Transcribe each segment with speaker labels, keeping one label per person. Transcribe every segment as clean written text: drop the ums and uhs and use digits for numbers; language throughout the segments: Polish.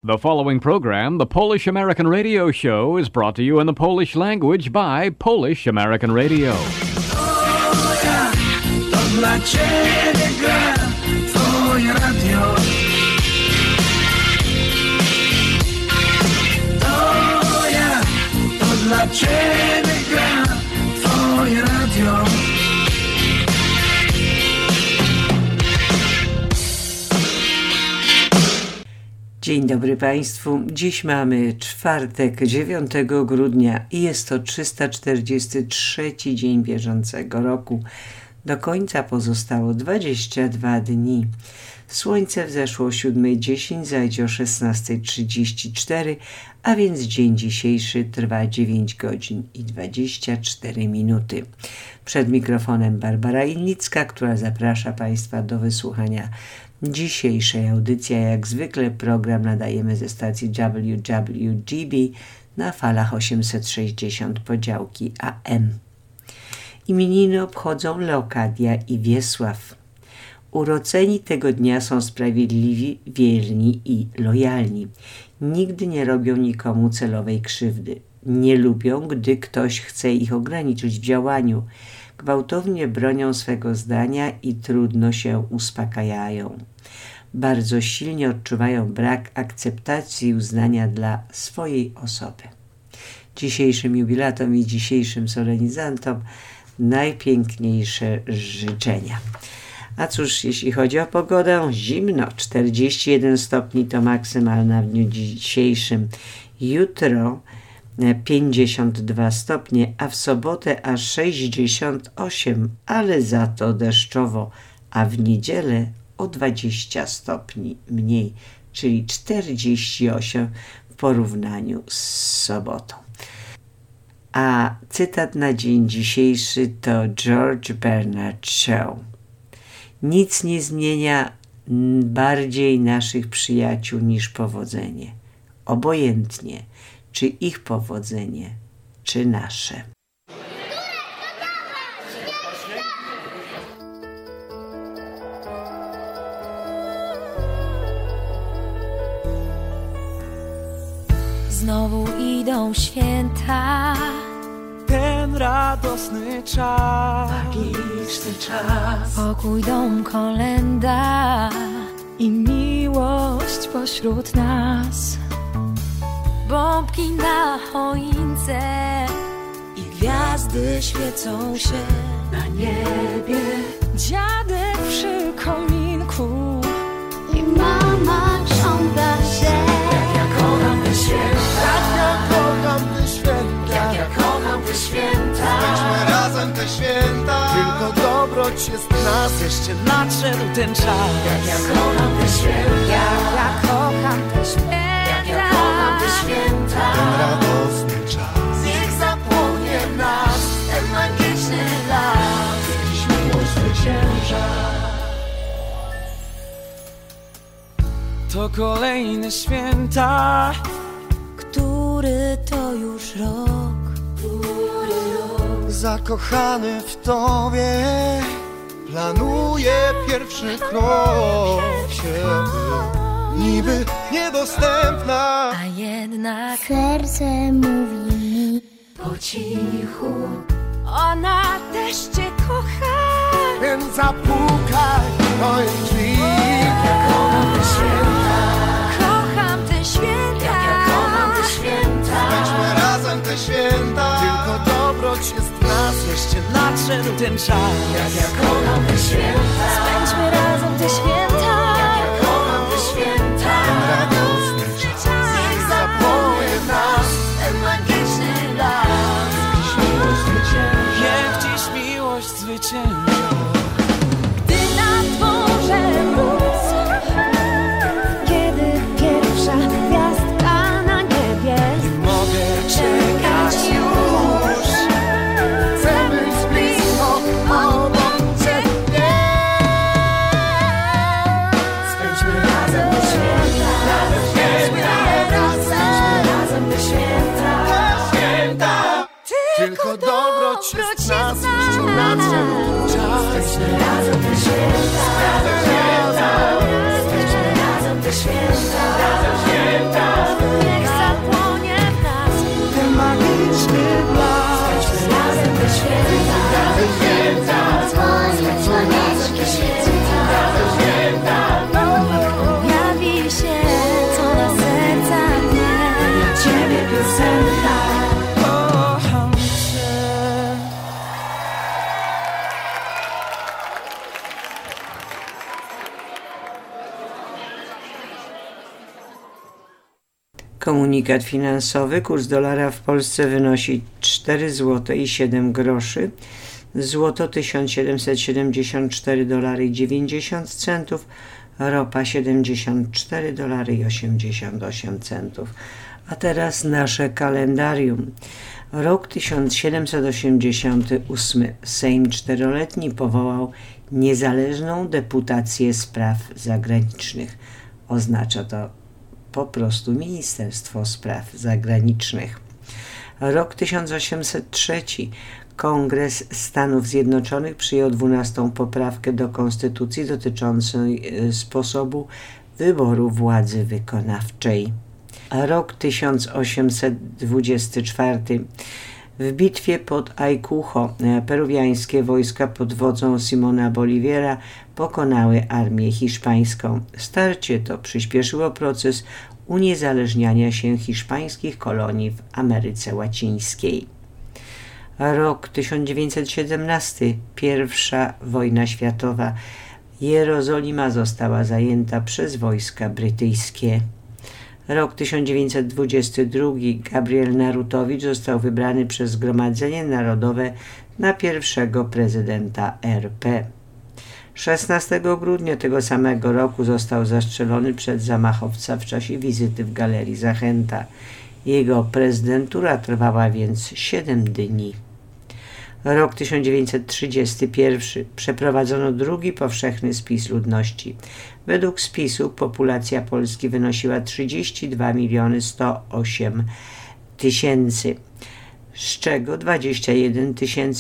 Speaker 1: The following program, the Polish American Radio Show, is brought to you in the Polish language by Polish American Radio.
Speaker 2: O ja, to dla Ciebie gra Twoje radio. O ja, to dla Ciebie gra Twoje radio.
Speaker 3: Dzień dobry Państwu. Dziś mamy czwartek, 9 grudnia i jest to 343 dzień bieżącego roku. Do końca pozostało 22 dni. Słońce wzeszło o 7:10, zajdzie o 16:34, a więc dzień dzisiejszy trwa 9 godzin i 24 minuty. Przed mikrofonem Barbara Innicka, która zaprasza Państwa do wysłuchania dzisiejszej audycji. Jak zwykle program nadajemy ze stacji WWGB na falach 860 podziałki AM. Imieniny obchodzą Leokadia i Wiesław. Urodzeni tego dnia są sprawiedliwi, wierni i lojalni. Nigdy nie robią nikomu celowej krzywdy. Nie lubią, gdy ktoś chce ich ograniczyć w działaniu. Gwałtownie bronią swego zdania i trudno się uspokajają. Bardzo silnie odczuwają brak akceptacji i uznania dla swojej osoby. Dzisiejszym jubilatom i dzisiejszym solenizantom najpiękniejsze życzenia. A cóż, jeśli chodzi o pogodę, zimno, 41 stopni to maksymalna w dniu dzisiejszym. Jutro 52 stopnie, a w sobotę aż 68, ale za to deszczowo, a w niedzielę o 20 stopni mniej, czyli 48 w porównaniu z sobotą. A cytat na dzień dzisiejszy to George Bernard Shaw. Nic nie zmienia bardziej naszych przyjaciół niż powodzenie. Obojętnie, czy ich powodzenie, czy nasze.
Speaker 4: Znowu idą święta,
Speaker 5: ten radosny czas,
Speaker 2: Magiczny czas,
Speaker 4: pokój, dom, kolenda
Speaker 5: i miłość pośród nas.
Speaker 4: bombki na choince
Speaker 2: i gwiazdy świecą się na niebie.
Speaker 5: Dziadek przy kominku
Speaker 4: i mama krząta się.
Speaker 2: Jak ja kocham te święta,
Speaker 6: Jak ja kocham te święta,
Speaker 2: jak ja kocham te święta.
Speaker 6: Spędźmy razem te święta. Tylko dobroć jest w nas.
Speaker 5: jeszcze nadszedł ten czas.
Speaker 2: Jak ja kocham te święta,
Speaker 4: Ja kocham te święta.
Speaker 2: jak ja kocham te święta.
Speaker 6: Ten radosny czas.
Speaker 2: Niech zapłonie w nas ten magiczny las. Dziś miłość zwycięża.
Speaker 5: To kolejne święta,
Speaker 4: Który to już rok?
Speaker 6: Zakochany w Tobie planuję pierwszy krok. Niby niedostępna,
Speaker 4: A jednak
Speaker 7: Serce mówi mi,
Speaker 2: Po cichu
Speaker 4: ona też cię kocha.
Speaker 6: więc zapukaj do jej drzwi.
Speaker 2: kocham te święta,
Speaker 4: Kocham te święta.
Speaker 2: jak ja kocham te święta.
Speaker 6: Spędźmy razem te święta. Tylko dobroć jest w nas.
Speaker 5: jeszcze nadszedł ten czas.
Speaker 2: Jak ja kocham te święta,
Speaker 4: Spędźmy razem te święta.
Speaker 2: jak ja kocham te święta.
Speaker 6: Radosny czas.
Speaker 2: Niech zapłonie w nas ten magiczny las. Dziś miłość zwycięża.
Speaker 5: Niech dziś miłość zwycięża.
Speaker 4: Gdy na dworze mróz, kiedy pierwsza gwiazdka na niebie,
Speaker 5: Nie mogę czekać już.
Speaker 6: Chcę być blisko, obok Ciebie.
Speaker 2: Spędźmy razem te święta, spędźmy razem te święta.
Speaker 6: Tylko dobroć jest w nas. Jeszcze nadszedł czas.
Speaker 2: Spędźmy razem te święta, spędźmy razem te święta.
Speaker 3: Komunikat finansowy. Kurs dolara w Polsce wynosi 4 zł i 7 groszy. Złoto $1774,90, ropa $74,88. A teraz nasze kalendarium. Rok 1788. Sejm Czteroletni powołał Niezależną Deputację Spraw Zagranicznych. Oznacza to po prostu Ministerstwo Spraw Zagranicznych. Rok 1803. Kongres Stanów Zjednoczonych przyjął 12. poprawkę do Konstytucji dotyczącą sposobu wyboru władzy wykonawczej. Rok 1824. W bitwie pod Ayacucho peruwiańskie wojska pod wodzą Simona Boliviera pokonały armię hiszpańską. Starcie to przyspieszyło proces uniezależniania się hiszpańskich kolonii w Ameryce Łacińskiej. Rok 1917. Pierwsza wojna światowa. Jerozolima została zajęta przez wojska brytyjskie. Rok 1922. Gabriel Narutowicz został wybrany przez Zgromadzenie Narodowe na pierwszego prezydenta RP. 16 grudnia tego samego roku został zastrzelony przez zamachowca w czasie wizyty w Galerii Zachęta. Jego prezydentura trwała więc 7 dni. Rok 1931. Przeprowadzono drugi powszechny spis ludności. Według spisu populacja Polski wynosiła 32 108 000, z czego 21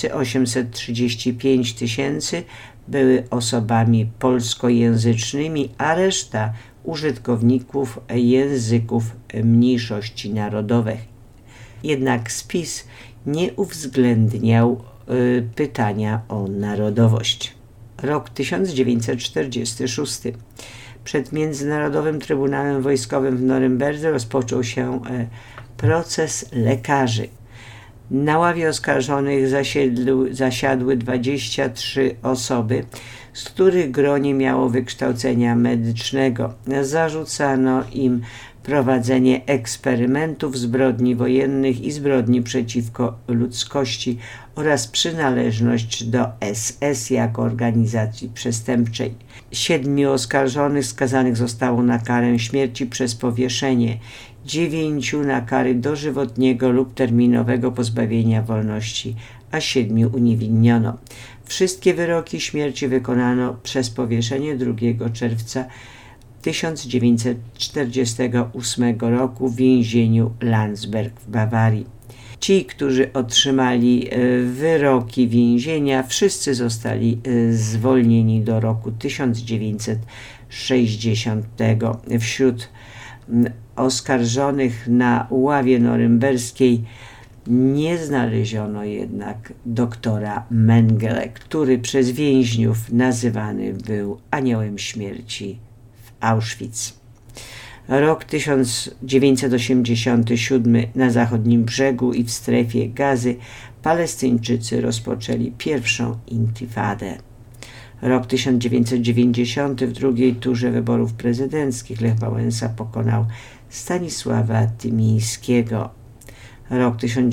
Speaker 3: 835 000 były osobami polskojęzycznymi, a reszta użytkowników języków mniejszości narodowych. Jednak spis nie uwzględniał pytania o narodowość. Rok 1946. Przed Międzynarodowym Trybunałem Wojskowym w Norymberdze rozpoczął się proces lekarzy. Na ławie oskarżonych zasiadły 23 osoby, z których gro nie miało wykształcenia medycznego. Zarzucano im prowadzenie eksperymentów, zbrodni wojennych i zbrodni przeciwko ludzkości oraz przynależność do SS jako organizacji przestępczej. 7 oskarżonych skazanych zostało na karę śmierci przez powieszenie, 9 na kary dożywotniego lub terminowego pozbawienia wolności, a 7 uniewinniono. Wszystkie wyroki śmierci wykonano przez powieszenie 2 czerwca 1948 roku w więzieniu Landsberg w Bawarii. Ci, którzy otrzymali wyroki więzienia, wszyscy zostali zwolnieni do roku 1960. Wśród oskarżonych na ławie norymberskiej nie znaleziono jednak doktora Mengele, który przez więźniów nazywany był aniołem śmierci w Auschwitz. Rok 1987. Na zachodnim brzegu i w strefie Gazy Palestyńczycy rozpoczęli pierwszą intifadę. Rok 1990. W drugiej turze wyborów prezydenckich Lech Wałęsa pokonał Stanisława Tymińskiego. Rok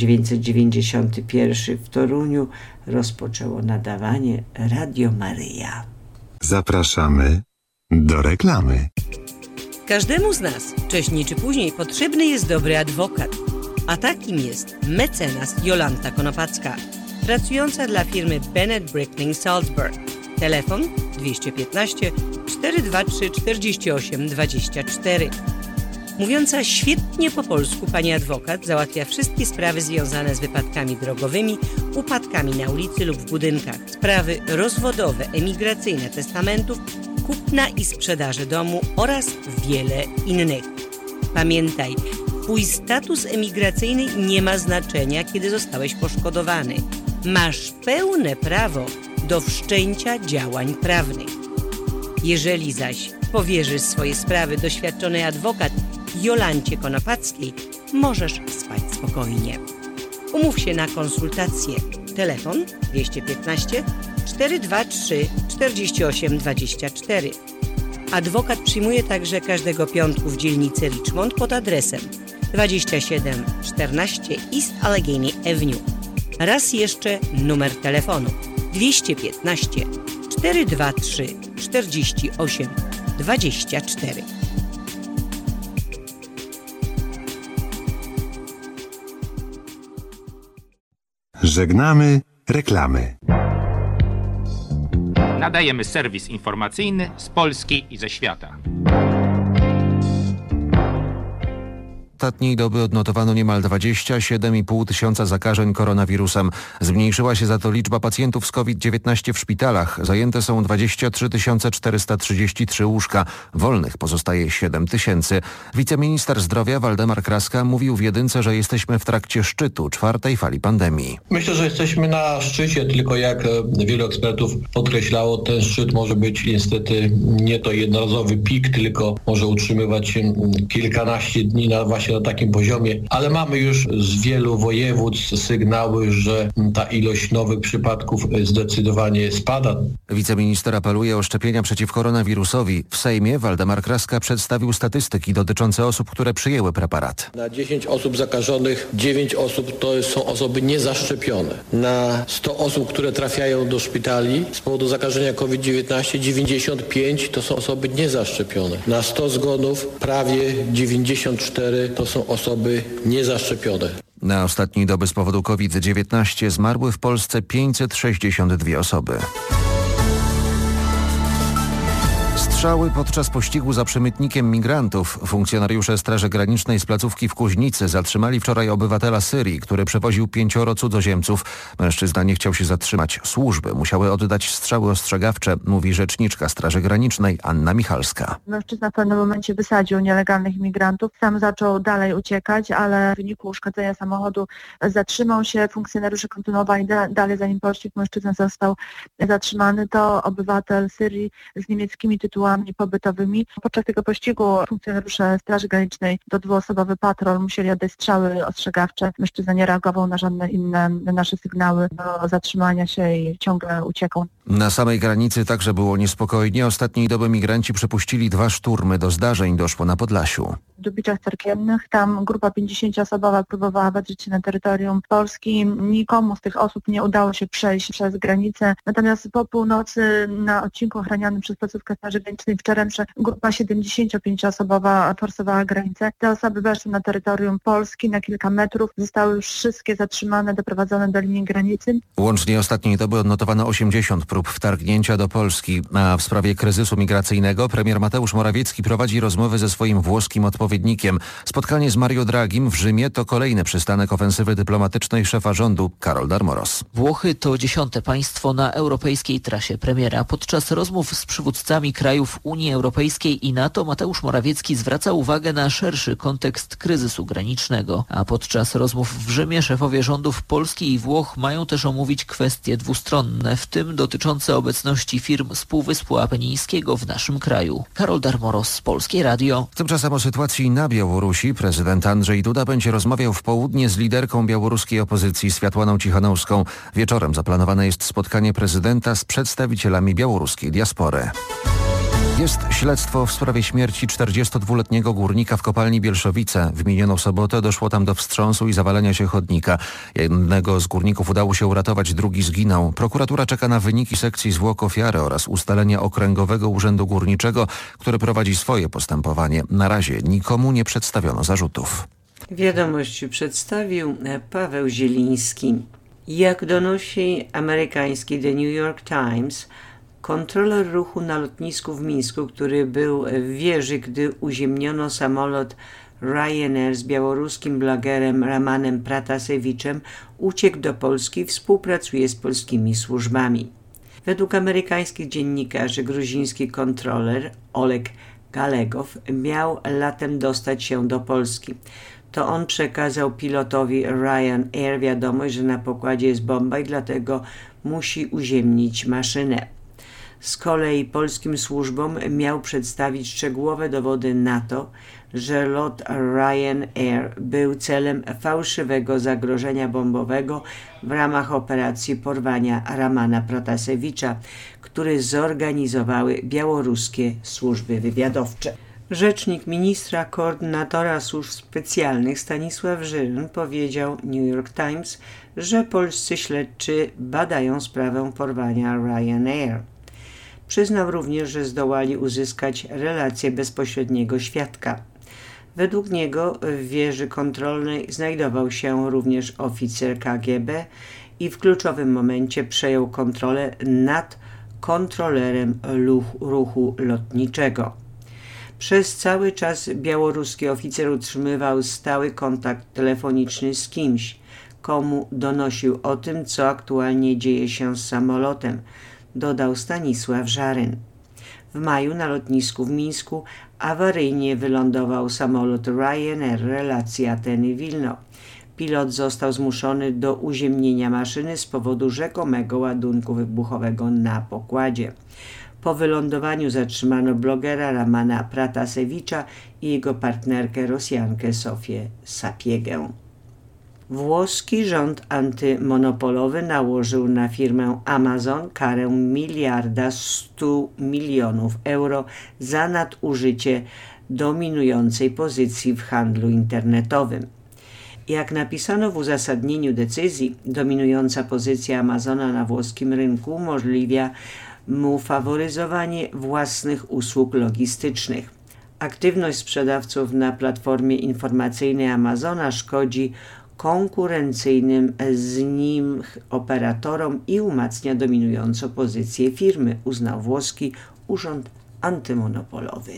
Speaker 3: 1991. W Toruniu rozpoczęło nadawanie Radio Maryja.
Speaker 8: Zapraszamy do reklamy.
Speaker 9: Każdemu z nas wcześniej czy później potrzebny jest dobry adwokat, a takim jest mecenas Jolanta Konopacka, pracująca dla firmy Bennett Brickling Salzburg. Telefon 215 423 48 24. Mówiąca świetnie po polsku pani adwokat załatwia wszystkie sprawy związane z wypadkami drogowymi, upadkami na ulicy lub w budynkach, sprawy rozwodowe, emigracyjne, testamentów, kupna i sprzedaży domu oraz wiele innych. Pamiętaj, twój status emigracyjny nie ma znaczenia, kiedy zostałeś poszkodowany. Masz pełne prawo do wszczęcia działań prawnych. Jeżeli zaś powierzysz swoje sprawy doświadczonej adwokat Jolancie Konopackiej, możesz spać spokojnie. Umów się na konsultację. Telefon 215 423 48 24. Adwokat przyjmuje także każdego piątku w dzielnicy Richmond pod adresem 2714 East Allegheny Avenue. Raz jeszcze numer telefonu 215 423 48 24.
Speaker 8: Żegnamy reklamy.
Speaker 10: Nadajemy serwis informacyjny z Polski i ze świata.
Speaker 11: Ostatniej doby odnotowano niemal 27,5 tysiąca zakażeń koronawirusem. Zmniejszyła się za to liczba pacjentów z COVID-19 w szpitalach. Zajęte są 23 433 łóżka. Wolnych pozostaje 7 tysięcy. Wiceminister zdrowia Waldemar Kraska mówił w Jedynce, że jesteśmy w trakcie szczytu 4. fali pandemii.
Speaker 12: Myślę, że jesteśmy na szczycie, tylko jak wielu ekspertów podkreślało, ten szczyt może być niestety nie to jednorazowy pik, tylko może utrzymywać się kilkanaście dni właśnie na takim poziomie, ale mamy już z wielu województw sygnały, że ta ilość nowych przypadków zdecydowanie spada.
Speaker 11: Wiceminister apeluje o szczepienia przeciw koronawirusowi. W Sejmie Waldemar Kraska przedstawił statystyki dotyczące osób, które przyjęły preparat.
Speaker 12: Na 10 osób zakażonych 9 osób to są osoby niezaszczepione. Na 100 osób, które trafiają do szpitali z powodu zakażenia COVID-19, 95 to są osoby niezaszczepione. Na 100 zgonów prawie 94 to są osoby niezaszczepione.
Speaker 11: Na ostatniej doby z powodu COVID-19 zmarły w Polsce 562 osoby. Strzały podczas pościgu za przemytnikiem migrantów. Funkcjonariusze Straży Granicznej z placówki w Kuźnicy zatrzymali wczoraj obywatela Syrii, który przewoził 5 cudzoziemców. Mężczyzna nie chciał się zatrzymać. Służby musiały oddać strzały ostrzegawcze, mówi rzeczniczka Straży Granicznej Anna Michalska.
Speaker 13: Mężczyzna w pewnym momencie wysadził nielegalnych migrantów. Sam zaczął dalej uciekać, ale w wyniku uszkodzenia samochodu zatrzymał się. Funkcjonariusze kontynuowali dalej, zanim pościg. Mężczyzna został zatrzymany. To obywatel Syrii z niemieckimi tytułami pobytowymi. Podczas tego pościgu funkcjonariusze Straży Granicznej do 2-osobowy patrol musieli oddać strzały ostrzegawcze. Mężczyzna nie reagował na żadne inne nasze sygnały do zatrzymania się i ciągle uciekał.
Speaker 11: Na samej granicy także było niespokojnie. Ostatniej doby migranci przepuścili 2 szturmy. Do zdarzeń doszło na Podlasiu.
Speaker 13: W Dubiczach Cerkiewnych tam grupa 50-osobowa próbowała wedrzeć się na terytorium Polski. Nikomu z tych osób nie udało się przejść przez granicę. Natomiast po północy na odcinku ochranianym przez placówkę Straży Granicznej w Czeremsze grupa 75-osobowa forsowała granicę. Te osoby weszły na terytorium Polski na kilka metrów. Zostały już wszystkie zatrzymane, doprowadzone do linii granicy.
Speaker 11: Łącznie ostatniej doby odnotowano 80 prób wtargnięcia do Polski. A w sprawie kryzysu migracyjnego premier Mateusz Morawiecki prowadzi rozmowy ze swoim włoskim odpowiednikiem. Spotkanie z Mario Dragim w Rzymie to kolejny przystanek ofensywy dyplomatycznej szefa rządu Karol Darmoros.
Speaker 14: Włochy to 10. państwo na europejskiej trasie premiera. Podczas rozmów z przywódcami krajów Unii Europejskiej i NATO Mateusz Morawiecki zwraca uwagę na szerszy kontekst kryzysu granicznego. A podczas rozmów w Rzymie szefowie rządów Polski i Włoch mają też omówić kwestie dwustronne, w tym dotyczące obecności firm z Półwyspu Apenińskiego w naszym kraju. Karol Darmoros, Polskie Radio.
Speaker 11: Tymczasem o sytuacji na Białorusi prezydent Andrzej Duda będzie rozmawiał w południe z liderką białoruskiej opozycji Światłaną Cichanowską. Wieczorem zaplanowane jest spotkanie prezydenta z przedstawicielami białoruskiej diaspory. Jest śledztwo w sprawie śmierci 42-letniego górnika w kopalni Bielszowice. W minioną sobotę doszło tam do wstrząsu i zawalenia się chodnika. Jednego z górników udało się uratować, drugi zginął. Prokuratura czeka na wyniki sekcji zwłok ofiary oraz ustalenia Okręgowego Urzędu Górniczego, który prowadzi swoje postępowanie. Na razie nikomu nie przedstawiono zarzutów.
Speaker 3: Wiadomości przedstawił Paweł Zieliński. Jak donosi amerykański The New York Times, kontroler ruchu na lotnisku w Mińsku, który był w wieży, gdy uziemniono samolot Ryanair z białoruskim blogerem Ramanem Pratasewiczem, uciekł do Polski i współpracuje z polskimi służbami. Według amerykańskich dziennikarzy gruziński kontroler Oleg Galegow miał latem dostać się do Polski. To on przekazał pilotowi Ryanair wiadomość, że na pokładzie jest bomba i dlatego musi uziemnić maszynę. Z kolei polskim służbom miał przedstawić szczegółowe dowody na to, że lot Ryanair był celem fałszywego zagrożenia bombowego w ramach operacji porwania Ramana Protasewicza, który zorganizowały białoruskie służby wywiadowcze. Rzecznik ministra koordynatora służb specjalnych Stanisław Żyryn powiedział New York Times, że polscy śledczy badają sprawę porwania Ryanair. Przyznał również, że zdołali uzyskać relację bezpośredniego świadka. Według niego w wieży kontrolnej znajdował się również oficer KGB i w kluczowym momencie przejął kontrolę nad kontrolerem ruchu lotniczego. Przez cały czas białoruski oficer utrzymywał stały kontakt telefoniczny z kimś, komu donosił o tym, co aktualnie dzieje się z samolotem, dodał Stanisław Żaryn. W maju na lotnisku w Mińsku awaryjnie wylądował samolot Ryanair relacji Ateny-Wilno. Pilot został zmuszony do uziemnienia maszyny z powodu rzekomego ładunku wybuchowego na pokładzie. Po wylądowaniu zatrzymano blogera Ramana Protasewicza i jego partnerkę Rosjankę Sofię Sapiegę. Włoski rząd antymonopolowy nałożył na firmę Amazon karę 1,1 mld euro za nadużycie dominującej pozycji w handlu internetowym. Jak napisano w uzasadnieniu decyzji, dominująca pozycja Amazona na włoskim rynku umożliwia mu faworyzowanie własnych usług logistycznych. Aktywność sprzedawców na platformie informacyjnej Amazona szkodzi konkurencyjnym z nim operatorom i umacnia dominującą pozycję firmy, uznał włoski urząd antymonopolowy.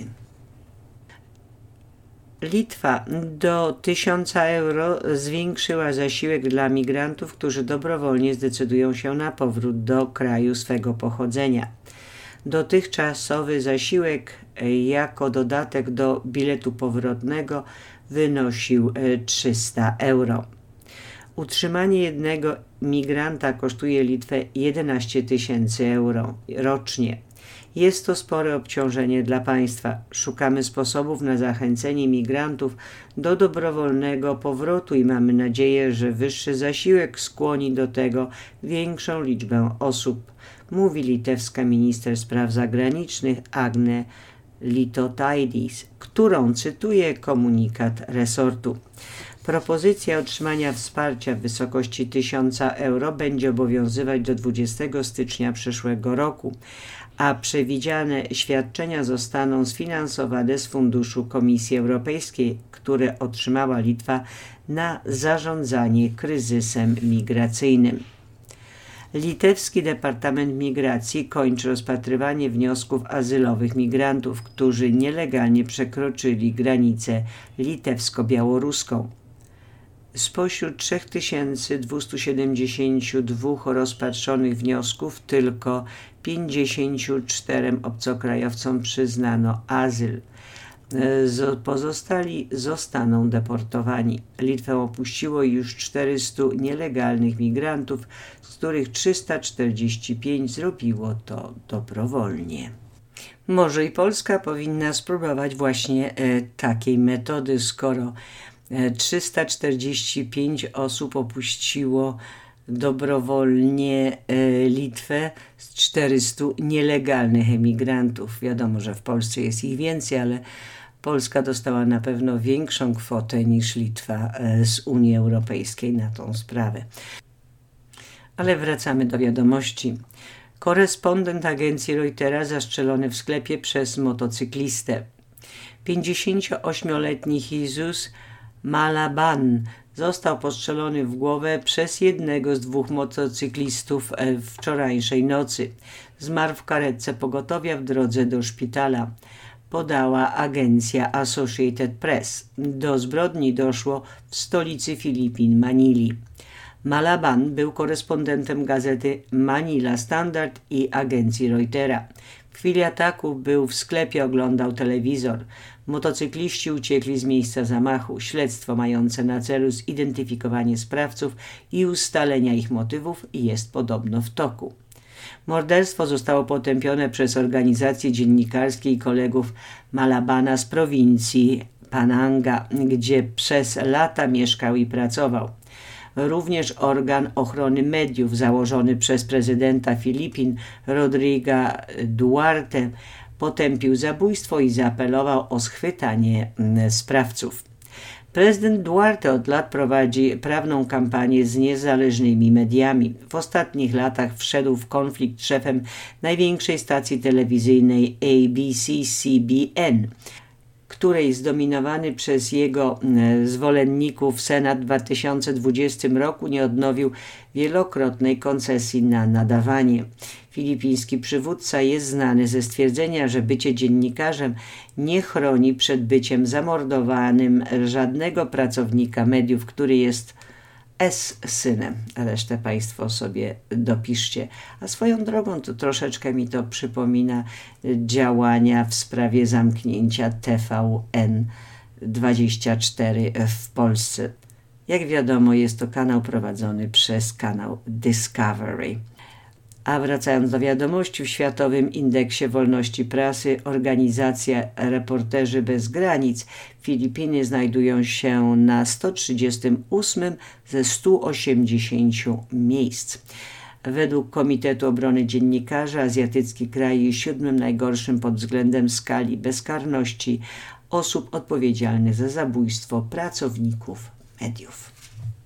Speaker 3: Litwa do 1000 euro zwiększyła zasiłek dla migrantów, którzy dobrowolnie zdecydują się na powrót do kraju swego pochodzenia. Dotychczasowy zasiłek jako dodatek do biletu powrotnego wynosił 300 euro. Utrzymanie jednego migranta kosztuje Litwę 11 000 euro rocznie. Jest to spore obciążenie dla państwa. Szukamy sposobów na zachęcenie migrantów do dobrowolnego powrotu i mamy nadzieję, że wyższy zasiłek skłoni do tego większą liczbę osób, mówi litewska minister spraw zagranicznych Agne Litotaidis, którą cytuje komunikat resortu. Propozycja otrzymania wsparcia w wysokości 1000 euro będzie obowiązywać do 20 stycznia przyszłego roku, a przewidziane świadczenia zostaną sfinansowane z funduszu Komisji Europejskiej, które otrzymała Litwa na zarządzanie kryzysem migracyjnym. Litewski Departament Migracji kończy rozpatrywanie wniosków azylowych migrantów, którzy nielegalnie przekroczyli granicę litewsko-białoruską. Spośród 3272 rozpatrzonych wniosków tylko 54 obcokrajowcom przyznano azyl. Pozostali zostaną deportowani. Litwę opuściło już 400 nielegalnych migrantów, z których 345 zrobiło to dobrowolnie. Może i Polska powinna spróbować właśnie takiej metody, skoro 345 osób opuściło dobrowolnie Litwę z 400 nielegalnych emigrantów. Wiadomo, że w Polsce jest ich więcej, ale Polska dostała na pewno większą kwotę niż Litwa z Unii Europejskiej na tą sprawę. Ale wracamy do wiadomości. Korespondent agencji Reutera zastrzelony w sklepie przez motocyklistę. 58-letni Jesus Malaban został postrzelony w głowę przez jednego z dwóch motocyklistów wczorajszej nocy. Zmarł w karetce pogotowia w drodze do szpitala, podała agencja Associated Press. Do zbrodni doszło w stolicy Filipin, Manili. Malaban był korespondentem gazety Manila Standard i agencji Reutera. W chwili ataku był w sklepie, oglądał telewizor. Motocykliści uciekli z miejsca zamachu. Śledztwo mające na celu zidentyfikowanie sprawców i ustalenia ich motywów jest podobno w toku. Morderstwo zostało potępione przez organizacje dziennikarskie i kolegów Malabana z prowincji Pananga, gdzie przez lata mieszkał i pracował. Również organ ochrony mediów założony przez prezydenta Filipin Rodriga Duarte potępił zabójstwo i zaapelował o schwytanie sprawców. Prezydent Duarte od lat prowadzi prawną kampanię z niezależnymi mediami. W ostatnich latach wszedł w konflikt z szefem największej stacji telewizyjnej ABC-CBN, której zdominowany przez jego zwolenników Senat w 2020 roku nie odnowił wielokrotnej koncesji na nadawanie. Filipiński przywódca jest znany ze stwierdzenia, że bycie dziennikarzem nie chroni przed byciem zamordowanym żadnego pracownika mediów, który jest synem. Resztę Państwo sobie dopiszcie. A swoją drogą to troszeczkę mi to przypomina działania w sprawie zamknięcia TVN24 w Polsce. Jak wiadomo, jest to kanał prowadzony przez kanał Discovery. A wracając do wiadomości, w Światowym Indeksie Wolności Prasy organizacja Reporterzy Bez Granic Filipiny znajdują się na 138 ze 180 miejsc. Według Komitetu Obrony Dziennikarzy azjatycki kraj jest 7. najgorszym pod względem skali bezkarności osób odpowiedzialnych za zabójstwo pracowników mediów.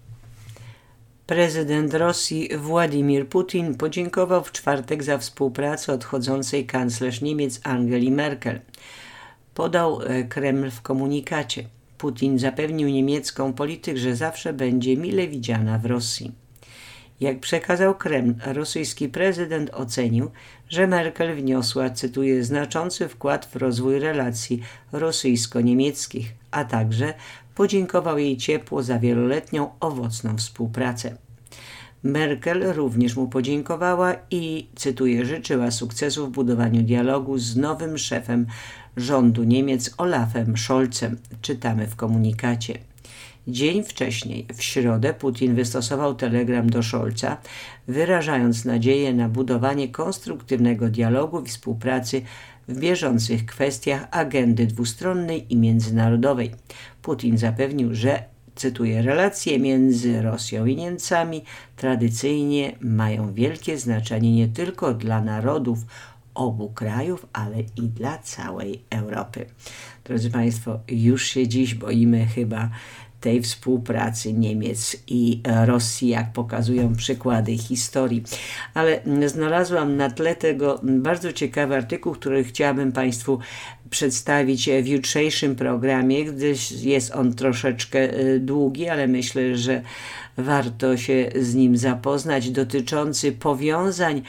Speaker 3: Prezydent Rosji Władimir Putin podziękował w czwartek za współpracę odchodzącej kanclerz Niemiec Angeli Merkel. Podał Kreml w komunikacie. Putin zapewnił niemiecką polityk, że zawsze będzie mile widziana w Rosji. Jak przekazał Kreml, rosyjski prezydent ocenił, że Merkel wniosła, cytuję, znaczący wkład w rozwój relacji rosyjsko-niemieckich, a także podziękował jej ciepło za wieloletnią owocną współpracę. Merkel również mu podziękowała i, cytuję, życzyła sukcesu w budowaniu dialogu z nowym szefem rządu Niemiec Olafem Scholzem, czytamy w komunikacie. Dzień wcześniej, w środę, Putin wystosował telegram do Scholza, wyrażając nadzieję na budowanie konstruktywnego dialogu i współpracy w bieżących kwestiach agendy dwustronnej i międzynarodowej. Putin zapewnił, że, cytuję, relacje między Rosją i Niemcami tradycyjnie mają wielkie znaczenie nie tylko dla narodów obu krajów, ale i dla całej Europy. Drodzy Państwo, już się dziś boimy chyba tej współpracy Niemiec i Rosji, jak pokazują przykłady historii. Ale znalazłam na tle tego bardzo ciekawy artykuł, który chciałabym Państwu przedstawić w jutrzejszym programie, gdyż jest on troszeczkę długi, ale myślę, że warto się z nim zapoznać, dotyczący powiązań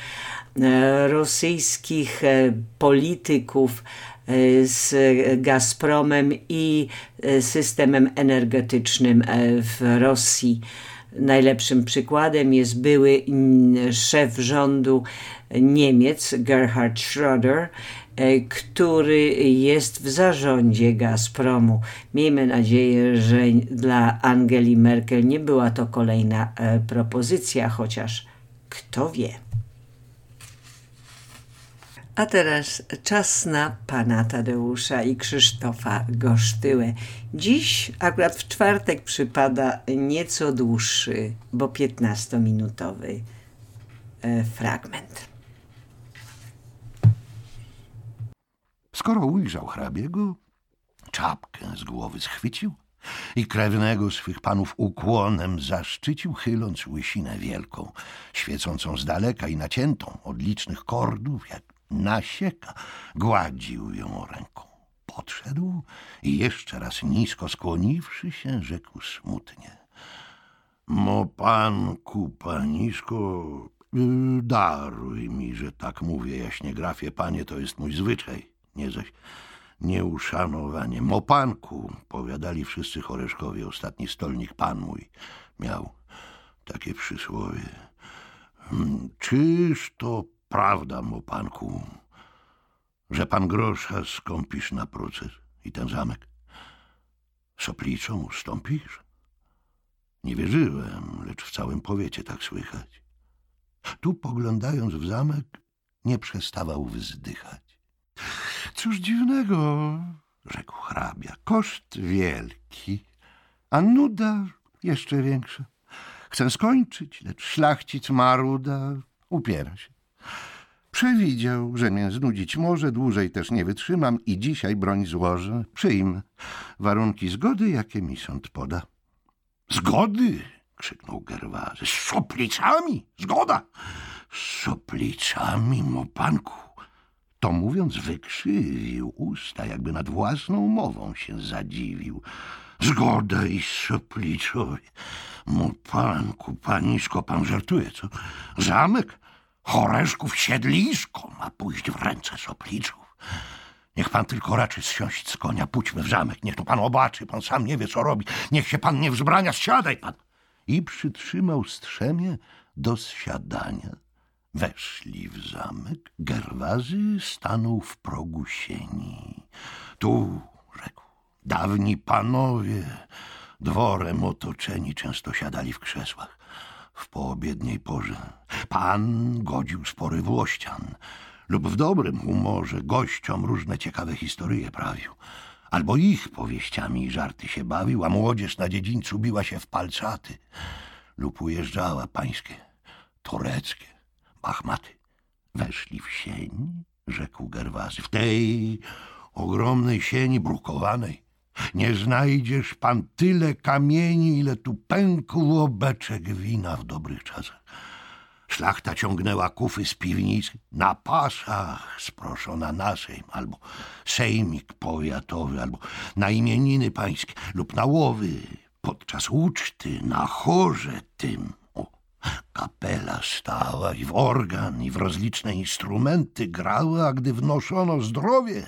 Speaker 3: rosyjskich polityków z Gazpromem i systemem energetycznym w Rosji. Najlepszym przykładem jest były szef rządu Niemiec Gerhard Schröder, który jest w zarządzie Gazpromu. Miejmy nadzieję, że dla Angeli Merkel nie była to kolejna propozycja, chociaż kto wie. A teraz czas na pana Tadeusza i Krzysztofa Gosztyłę. Dziś, akurat w czwartek, przypada nieco dłuższy, bo 15-minutowy fragment.
Speaker 15: Skoro ujrzał hrabiego, czapkę z głowy schwycił i krewnego swych panów ukłonem zaszczycił, chyląc łysinę wielką, świecącą z daleka i naciętą od licznych kordów, jak nasieka, gładził ją ręką. Podszedł i jeszcze raz nisko skłoniwszy się, rzekł smutnie: Mo panku, paniszko, daruj mi, że tak mówię, jaśnie grafie, panie, to jest mój zwyczaj, nie zaś nieuszanowanie. Mo panku, powiadali wszyscy Choreszkowie, ostatni stolnik pan mój miał takie przysłowie. Czyż to prawda, mo panku, że pan grosza skąpisz na proces i ten zamek? Sopliczą ustąpisz? Nie wierzyłem, lecz w całym powiecie tak słychać. Tu, poglądając w zamek, nie przestawał wzdychać. Cóż dziwnego, rzekł hrabia, koszt wielki, a nuda jeszcze większa. Chcę skończyć, lecz szlachcic maruda upiera się. Przewidział, że mnie znudzić może, dłużej też nie wytrzymam i dzisiaj broń złożę. Przyjmę warunki zgody, jakie mi sąd poda. Zgody! Krzyknął Gerwazy. Z soplicami! Zgoda! Z soplicami, mopanku! To mówiąc wykrzywił usta, jakby nad własną mową się zadziwił. Zgoda i sopliczowie. Mopanku, panisko, pan żartuje, co? Zamek? Choreszków siedlisko ma pójść w ręce sopliczów. Niech pan tylko raczy zsiąść z konia, pójdźmy w zamek. Niech to pan obaczy, pan sam nie wie, co robi. Niech się pan nie wzbrania, zsiadaj pan. I przytrzymał strzemię do zsiadania. Weszli w zamek. Gerwazy stanął w progu sieni. Tu, rzekł, dawni panowie, dworem otoczeni, często siadali w krzesłach. W poobiedniej porze pan godził spory włościan lub w dobrym humorze gościom różne ciekawe historie prawił. Albo ich powieściami i żarty się bawił, a młodzież na dziedzińcu biła się w palcaty lub ujeżdżała pańskie, tureckie bachmaty. Weszli w sień, rzekł Gerwazy, w tej ogromnej sieni brukowanej. Nie znajdziesz pan tyle kamieni, ile tu pękło beczek wina w dobrych czasach. Szlachta ciągnęła kufy z piwnicy, na pasach sproszona na sejm, albo sejmik powiatowy, albo na imieniny pańskie, lub na łowy, podczas uczty, na chorze tym. Kapela stała i w organ, i w rozliczne instrumenty grała, a gdy wnoszono zdrowie,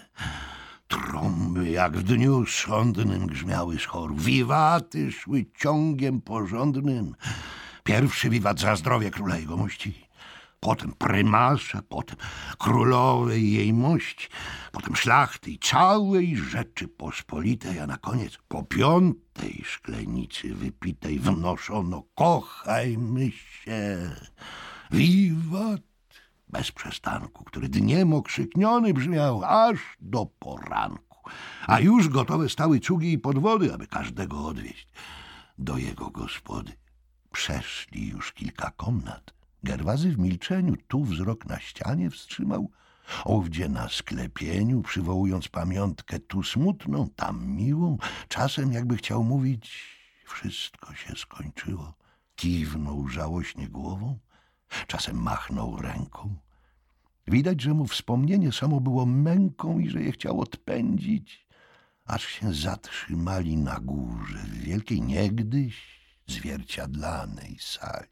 Speaker 15: trąby jak w dniu sądnym grzmiały z choru. Wiwaty szły ciągiem porządnym. Pierwszy wiwat za zdrowie króla jego mości, potem prymasza, potem królowej i jej mości, potem szlachty i całej Rzeczypospolitej, a na koniec po 5. szklenicy wypitej wnoszono kochajmy się. Wiwat bez przestanku, który dniem okrzykniony brzmiał aż do poranku, a już gotowe stały cugi i podwody, aby każdego odwieźć do jego gospody. Przeszli już kilka komnat. Gerwazy w milczeniu tu wzrok na ścianie wstrzymał, owdzie na sklepieniu, przywołując pamiątkę tu smutną, tam miłą. Czasem jakby chciał mówić, wszystko się skończyło. Kiwnął żałośnie głową, czasem machnął ręką. Widać, że mu wspomnienie samo było męką i że je chciał odpędzić, aż się zatrzymali na górze w wielkiej niegdyś zwierciadlanej sali.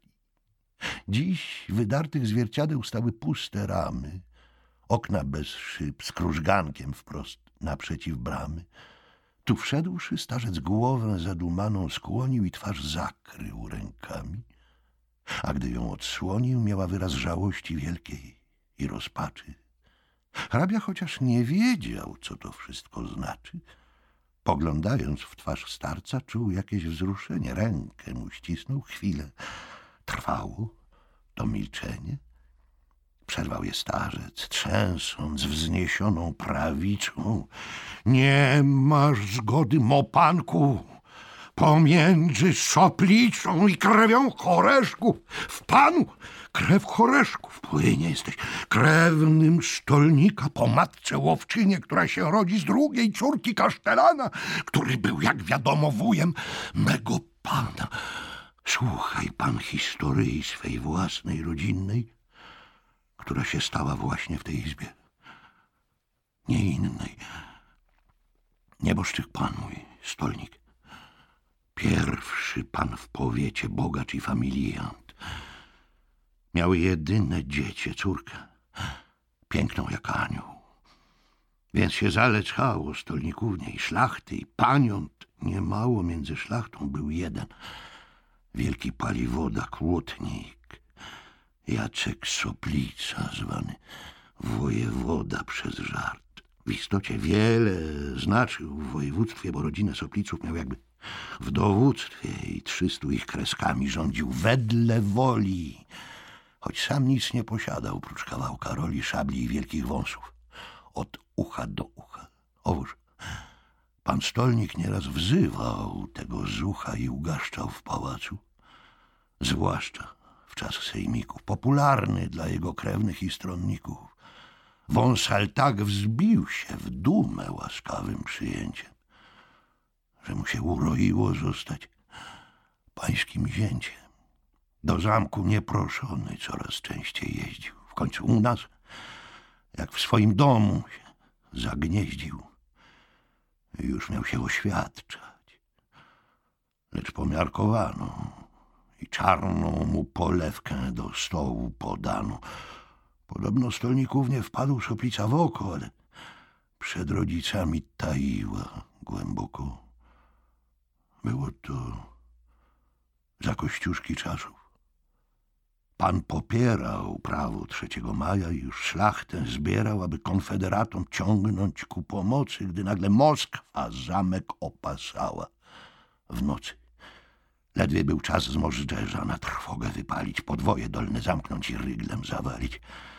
Speaker 15: Dziś wydartych zwierciadeł stały puste ramy, okna bez szyb, z krużgankiem wprost naprzeciw bramy. Tu wszedłszy, starzec głowę zadumaną skłonił i twarz zakrył rękami, a gdy ją odsłonił, miała wyraz żałości wielkiej i rozpaczy. Hrabia chociaż nie wiedział, co to wszystko znaczy, poglądając w twarz starca, czuł jakieś wzruszenie. Rękę mu ścisnął, chwilę trwało to milczenie. Przerwał je starzec, trzęsąc wzniesioną prawiczą. Nie masz zgody, mopanku, pomiędzy sopliczą i krwią Choreszków. W panu krew Choreszków płynie. Jesteś krewnym stolnika po matce łowczynie, która się rodzi z drugiej córki kasztelana, który był, jak wiadomo, wujem mego pana. Słuchaj pan historii swej własnej, rodzinnej, która się stała właśnie w tej izbie. Nie innej. Nieboszczyk pan mój, stolnik. Pierwszy pan w powiecie, bogacz i familiant. Miał jedyne dziecię, córkę, piękną jak anioł. Więc się zaleczało stolnikównie i szlachty i paniąt. Niemało między szlachtą był jeden wielki paliwoda, kłótnik, Jacek Soplica, zwany wojewoda przez żart. W istocie wiele znaczył w województwie, bo rodzinę Sopliców miał jakby w dowództwie i 300 ich kreskami rządził wedle woli, choć sam nic nie posiadał, prócz kawałka roli, szabli i wielkich wąsów, od ucha do ucha. Owóż Pan stolnik nieraz wzywał tego zucha i ugaszczał w pałacu, zwłaszcza w czas sejmików, popularny dla jego krewnych i stronników. Wąsal tak wzbił się w dumę łaskawym przyjęciem, że mu się uroiło zostać pańskim zięciem. Do zamku nieproszony coraz częściej jeździł. W końcu u nas, jak w swoim domu się zagnieździł, już miał się oświadczać. Lecz pomiarkowano i czarną mu polewkę do stołu podano. Podobno stolników nie wpadł szoplica w oko, ale przed rodzicami taiła głęboko. Było to za Kościuszki czasów. Pan popierał prawo 3 maja i już szlachtę zbierał, aby konfederatom ciągnąć ku pomocy, gdy nagle Moskwa zamek opasała w nocy. Ledwie był czas z Możdżerza na trwogę wypalić, podwoje dolne zamknąć i ryglem zawalić.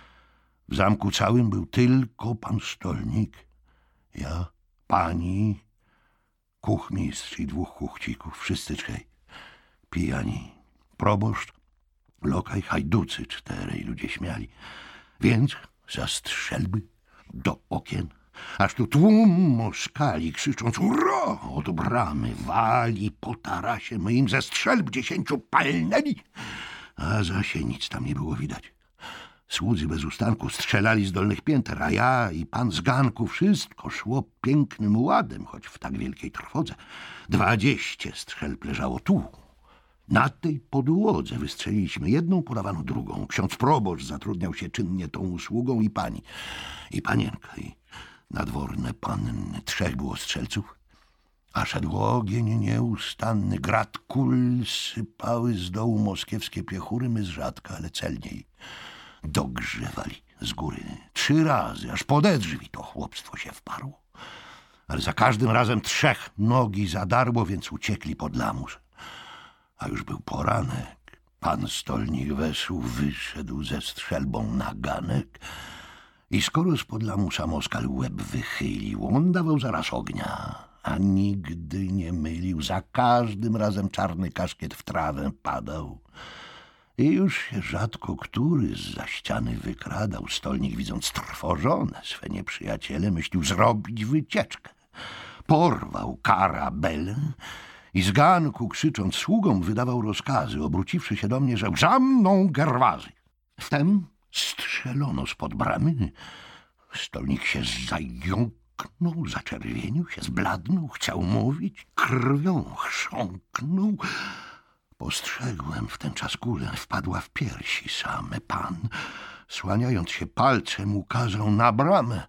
Speaker 15: W zamku całym był tylko pan stolnik, ja, pani, kuchmistrz i 2 kuchcików, wszyscy 3 pijani, proboszcz, lokaj, hajducy 4 ludzie śmiali. Więc za strzelby do okien, aż tu tłum moskali, krzycząc ura, od bramy wali po tarasie. My im ze strzelb 10 palnęli, a zasie nic tam nie było widać. Słudzy bez ustanku strzelali z dolnych pięter, a ja i pan z ganku wszystko szło pięknym ładem, choć w tak wielkiej trwodze. 20 strzelb leżało tu. Na tej podłodze wystrzeliliśmy jedną, podawano drugą. Ksiądz proboszcz zatrudniał się czynnie tą usługą i pani, i panienka, i nadworne panny. 3 było strzelców, a szedł ogień nieustanny. Grad kul sypały z dołu moskiewskie piechury, my z rzadka, ale celniej dogrzewali z góry. 3 razy, aż pode drzwi to chłopstwo się wparło. Ale za każdym razem 3 nogi zadarło, więc uciekli pod lamus. A już był poranek. Pan stolnik wesół wyszedł ze strzelbą na ganek i skoro spod lamusa Moskal łeb wychylił, on dawał zaraz ognia, a nigdy nie mylił. Za każdym razem czarny kaszkiet w trawę padał. I już się rzadko który zza ściany wykradał. Stolnik, widząc trwożone swe nieprzyjaciele, myślił zrobić wycieczkę. Porwał karabelę i z ganku, krzycząc sługom, wydawał rozkazy, obróciwszy się do mnie, że za mną Gerwazy. Wtem strzelono spod bramy. Stolnik się zająknął, zaczerwienił się, zbladnął, chciał mówić, krwią chrząknął. Postrzegłem w ten czas kulę, wpadła w piersi same. Pan, słaniając się palcem, ukazał na bramę.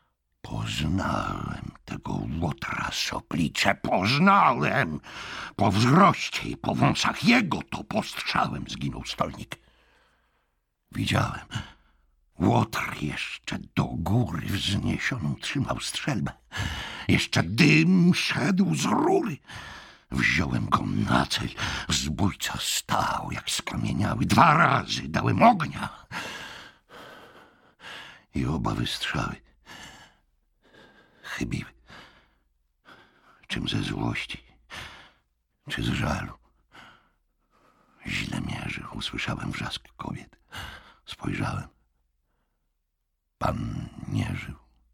Speaker 15: Poznałem tego łotra soplicze, poznałem. Po wzroście i po wąsach jego to postrzałem zginął stolnik. Widziałem, łotr jeszcze do góry wzniesioną trzymał strzelbę. Jeszcze dym szedł z rury. Wziąłem go na cel, zbójca stał jak skamieniały. 2 razy dałem ognia i oba wystrzały chybiły. Czym ze złości, czy z żalu. Źle mierzył, usłyszałem wrzask kobiet. Spojrzałem. Pan nie żył.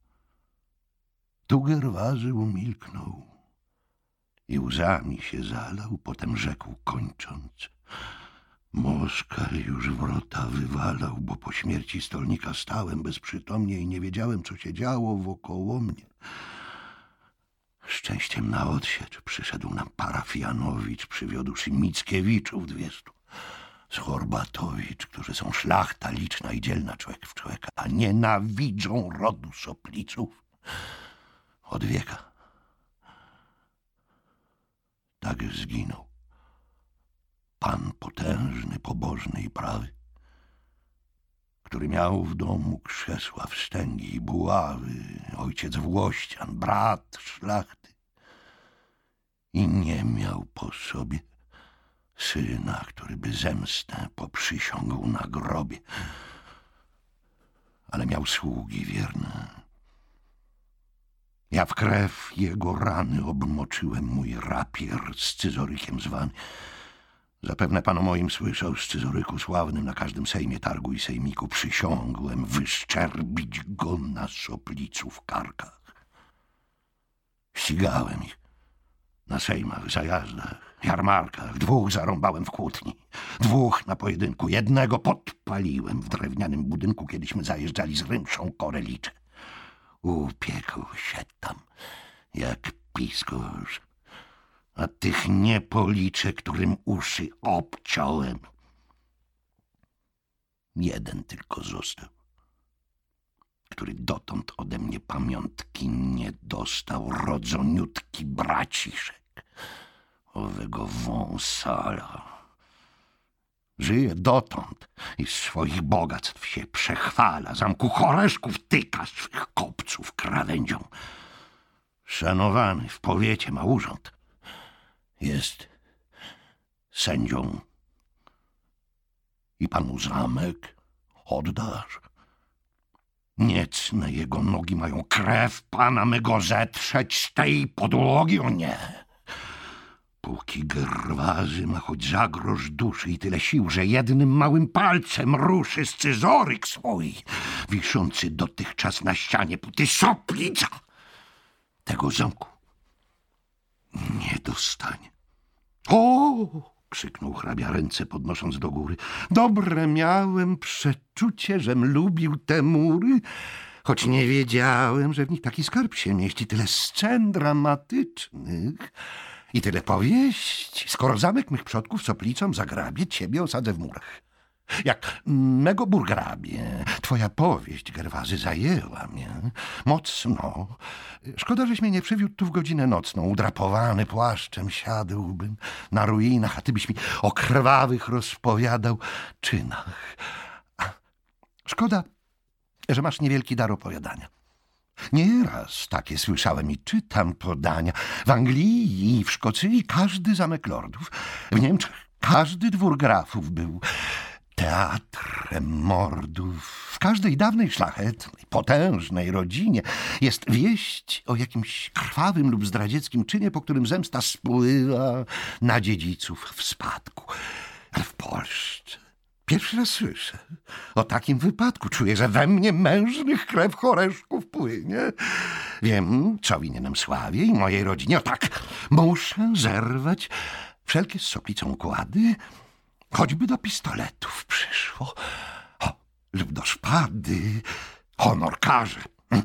Speaker 15: Tu Gerwazy umilknął i łzami się zalał, potem rzekł kończąc: Moskal już wrota wywalał, bo po śmierci stolnika stałem bezprzytomnie i nie wiedziałem, co się działo wokoło mnie. Szczęściem na odsiecz przyszedł nam parafianowicz, przywiódłszy Mickiewiczów 200 z Horbatowicz, którzy są szlachta liczna i dzielna człowiek w człowieka, a nienawidzą rodu sopliców od wieka. Tak zginął pan potężny, pobożny i prawy, który miał w domu krzesła, wstęgi i buławy, ojciec Włościan, brat szlachty i nie miał po sobie syna, który by zemstę poprzysiągł na grobie, ale miał sługi wierne. Ja w krew jego rany obmoczyłem mój rapier scyzorykiem zwany. Zapewne pan o moim słyszał, scyzoryku sławnym, na każdym sejmie, targu i sejmiku przysiągłem wyszczerbić go na soplicu w karkach. Ścigałem ich na sejmach, zajazdach, jarmarkach. 2 zarąbałem w kłótni, 2 na pojedynku. 1 podpaliłem w drewnianym budynku, kiedyśmy zajeżdżali z rynszą Korelicze. Upiekł się tam jak piskusz. A tych nie policzę, którym uszy obciąłem. 1 tylko został, który dotąd ode mnie pamiątki nie dostał, rodzoniutki braciszek owego wąsala. Żyje dotąd i z swoich bogactw się przechwala, zamku Choreszków tyka swych kopców krawędzią. Szanowany w powiecie ma urząd. Jest sędzią i panu zamek oddasz. Niecne jego nogi mają krew pana mego zetrzeć z tej podłogi, o nie. Póki Gerwazy ma choć za grosz duszy i tyle sił, że jednym małym palcem ruszy scyzoryk swój, wiszący dotychczas na ścianie póty soplica, tego zamku nie dostanie. O! Krzyknął hrabia, ręce podnosząc do góry. Dobre miałem przeczucie, żem lubił te mury, choć nie wiedziałem, że w nich taki skarb się mieści. Tyle scen dramatycznych i tyle powieści. Skoro zamek mych przodków soplicą zagrabie, ciebie osadzę w murach. Jak mego burgrabie, twoja powieść, Gerwazy, zajęła mnie mocno. Szkoda, żeś mnie nie przywiódł tu w godzinę nocną. Udrapowany płaszczem siadłbym na ruinach, a ty byś mi o krwawych rozpowiadał czynach. Szkoda, że masz niewielki dar opowiadania. Nieraz takie słyszałem i czytam podania. W Anglii i w Szkocji każdy zamek lordów, w Niemczech każdy dwór grafów był teatrem mordów. W każdej dawnej szlachetnej, potężnej rodzinie jest wieść o jakimś krwawym lub zdradzieckim czynie, po którym zemsta spływa na dziedziców w spadku. Ale w Polsce pierwszy raz słyszę o takim wypadku. Czuję, że we mnie mężnych krew Choreszków płynie. Wiem, co winienem sławie i mojej rodzinie. O tak, muszę zerwać wszelkie z soplicą układy, choćby do pistoletów przyszło, lub do szpady. Honor każe.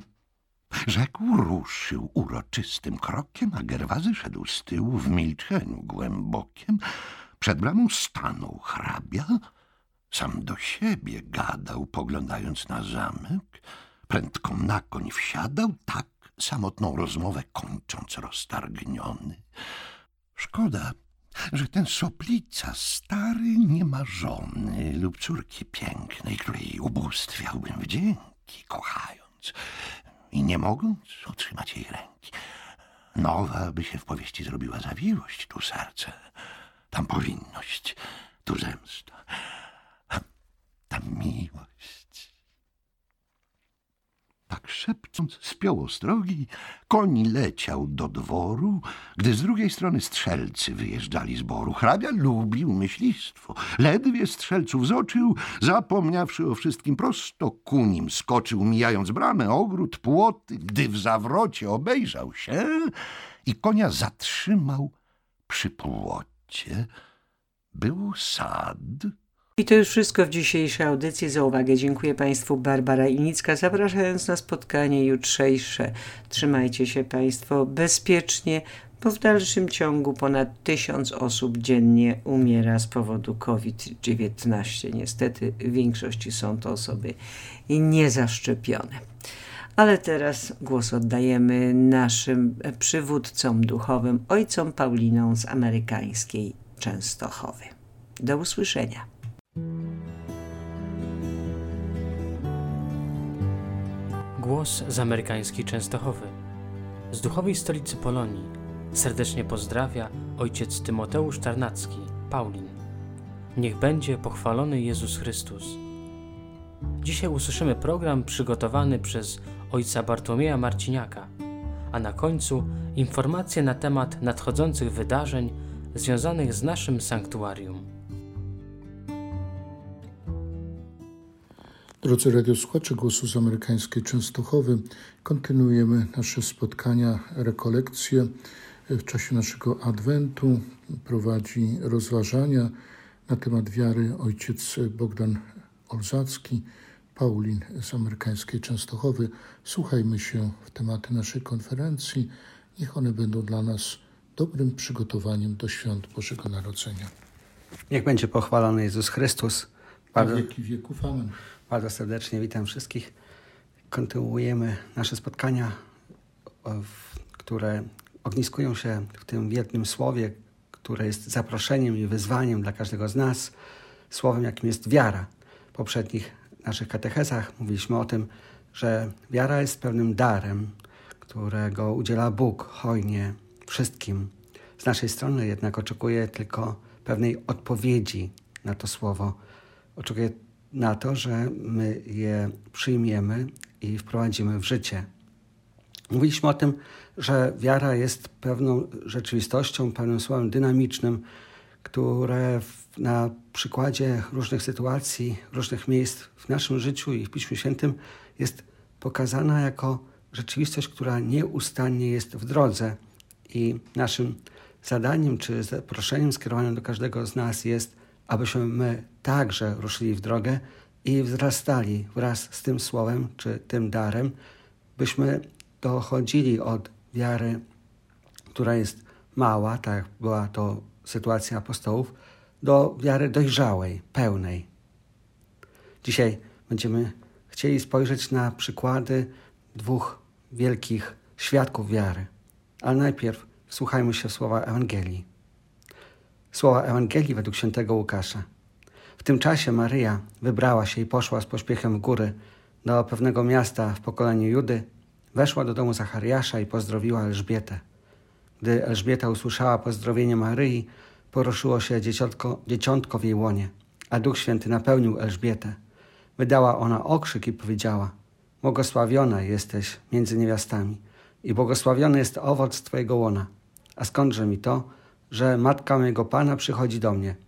Speaker 15: Rzekł, ruszył uroczystym krokiem, a Gerwazy szedł z tyłu w milczeniu głębokiem. Przed bramą stanął hrabia, sam do siebie gadał, poglądając na zamek. Prędko na koń wsiadał, tak samotną rozmowę kończąc roztargniony. Szkoda, że ten soplica stary nie ma żony lub córki pięknej, której ubóstwiałbym wdzięki, kochając i nie mogąc otrzymać jej ręki. Nowa by się w powieści zrobiła zawiłość, tu serce, tam powinność, tu zemsta, tam miłość. Tak szepcząc spiął ostrogi, koń leciał do dworu, gdy z drugiej strony strzelcy wyjeżdżali z boru. Hrabia lubił myślistwo. Ledwie strzelców zoczył, zapomniawszy o wszystkim, prosto ku nim skoczył, mijając bramę, ogród, płoty, gdy w zawrocie obejrzał się i konia zatrzymał przy płocie. Był sad.
Speaker 3: I to już wszystko w dzisiejszej audycji. Za uwagę dziękuję Państwu. Barbara Inicka, zapraszając na spotkanie jutrzejsze. Trzymajcie się Państwo bezpiecznie, bo w dalszym ciągu ponad 1000 osób dziennie umiera z powodu COVID-19. Niestety w większości są to osoby niezaszczepione. Ale teraz głos oddajemy naszym przywódcom duchowym, ojcom Paulinom z amerykańskiej Częstochowy. Do usłyszenia.
Speaker 16: Głos z amerykańskiej Częstochowy. Z duchowej stolicy Polonii serdecznie pozdrawia ojciec Tymoteusz Tarnacki, Paulin. Niech będzie pochwalony Jezus Chrystus. Dzisiaj usłyszymy program przygotowany przez ojca Bartłomieja Marciniaka, a na końcu informacje na temat nadchodzących wydarzeń związanych z naszym sanktuarium.
Speaker 17: Drodzy radiosłuchacze Głosu z amerykańskiej Częstochowy, kontynuujemy nasze spotkania, rekolekcje. W czasie naszego Adwentu prowadzi rozważania na temat wiary ojciec Bogdan Olzacki, Paulin z amerykańskiej Częstochowy. Słuchajmy się w tematy naszej konferencji. Niech one będą dla nas dobrym przygotowaniem do świąt Bożego Narodzenia.
Speaker 18: Niech będzie pochwalony Jezus Chrystus.
Speaker 17: Na wieki wieków. Amen.
Speaker 18: Bardzo serdecznie witam wszystkich. Kontynuujemy nasze spotkania, które ogniskują się w tym wielkim słowie, które jest zaproszeniem i wyzwaniem dla każdego z nas, słowem, jakim jest wiara. W poprzednich naszych katechezach mówiliśmy o tym, że wiara jest pewnym darem, którego udziela Bóg hojnie wszystkim. Z naszej strony jednak oczekuje tylko pewnej odpowiedzi na to słowo. Oczekuje na to, że my je przyjmiemy i wprowadzimy w życie. Mówiliśmy o tym, że wiara jest pewną rzeczywistością, pewnym słowem dynamicznym, które na przykładzie różnych sytuacji, różnych miejsc w naszym życiu i w Piśmie Świętym jest pokazana jako rzeczywistość, która nieustannie jest w drodze. I naszym zadaniem czy zaproszeniem skierowanym do każdego z nas jest, abyśmy my także ruszyli w drogę i wzrastali wraz z tym słowem czy tym darem, byśmy dochodzili od wiary, która jest mała, tak jak była to sytuacja apostołów, do wiary dojrzałej, pełnej. Dzisiaj będziemy chcieli spojrzeć na przykłady dwóch wielkich świadków wiary. Ale najpierw wsłuchajmy się w słowa Ewangelii. Słowa Ewangelii według świętego Łukasza. W tym czasie Maryja wybrała się i poszła z pośpiechem w góry do pewnego miasta w pokoleniu Judy, weszła do domu Zachariasza i pozdrowiła Elżbietę. Gdy Elżbieta usłyszała pozdrowienie Maryi, poruszyło się dzieciątko w jej łonie, a Duch Święty napełnił Elżbietę. Wydała ona okrzyk i powiedziała: błogosławiona jesteś między niewiastami i błogosławiony jest owoc Twojego łona. A skądże mi to, że matka mojego Pana przychodzi do mnie?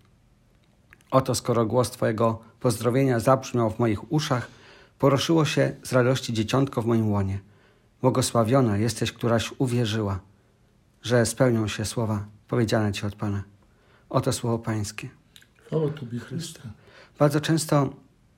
Speaker 18: Oto skoro głos Twojego pozdrowienia zabrzmiał w moich uszach, poruszyło się z radości dzieciątko w moim łonie. Błogosławiona jesteś, któraś uwierzyła, że spełnią się słowa powiedziane Ci od Pana. Oto słowo Pańskie.
Speaker 17: Chwała Tobie, Chryste.
Speaker 18: Bardzo często,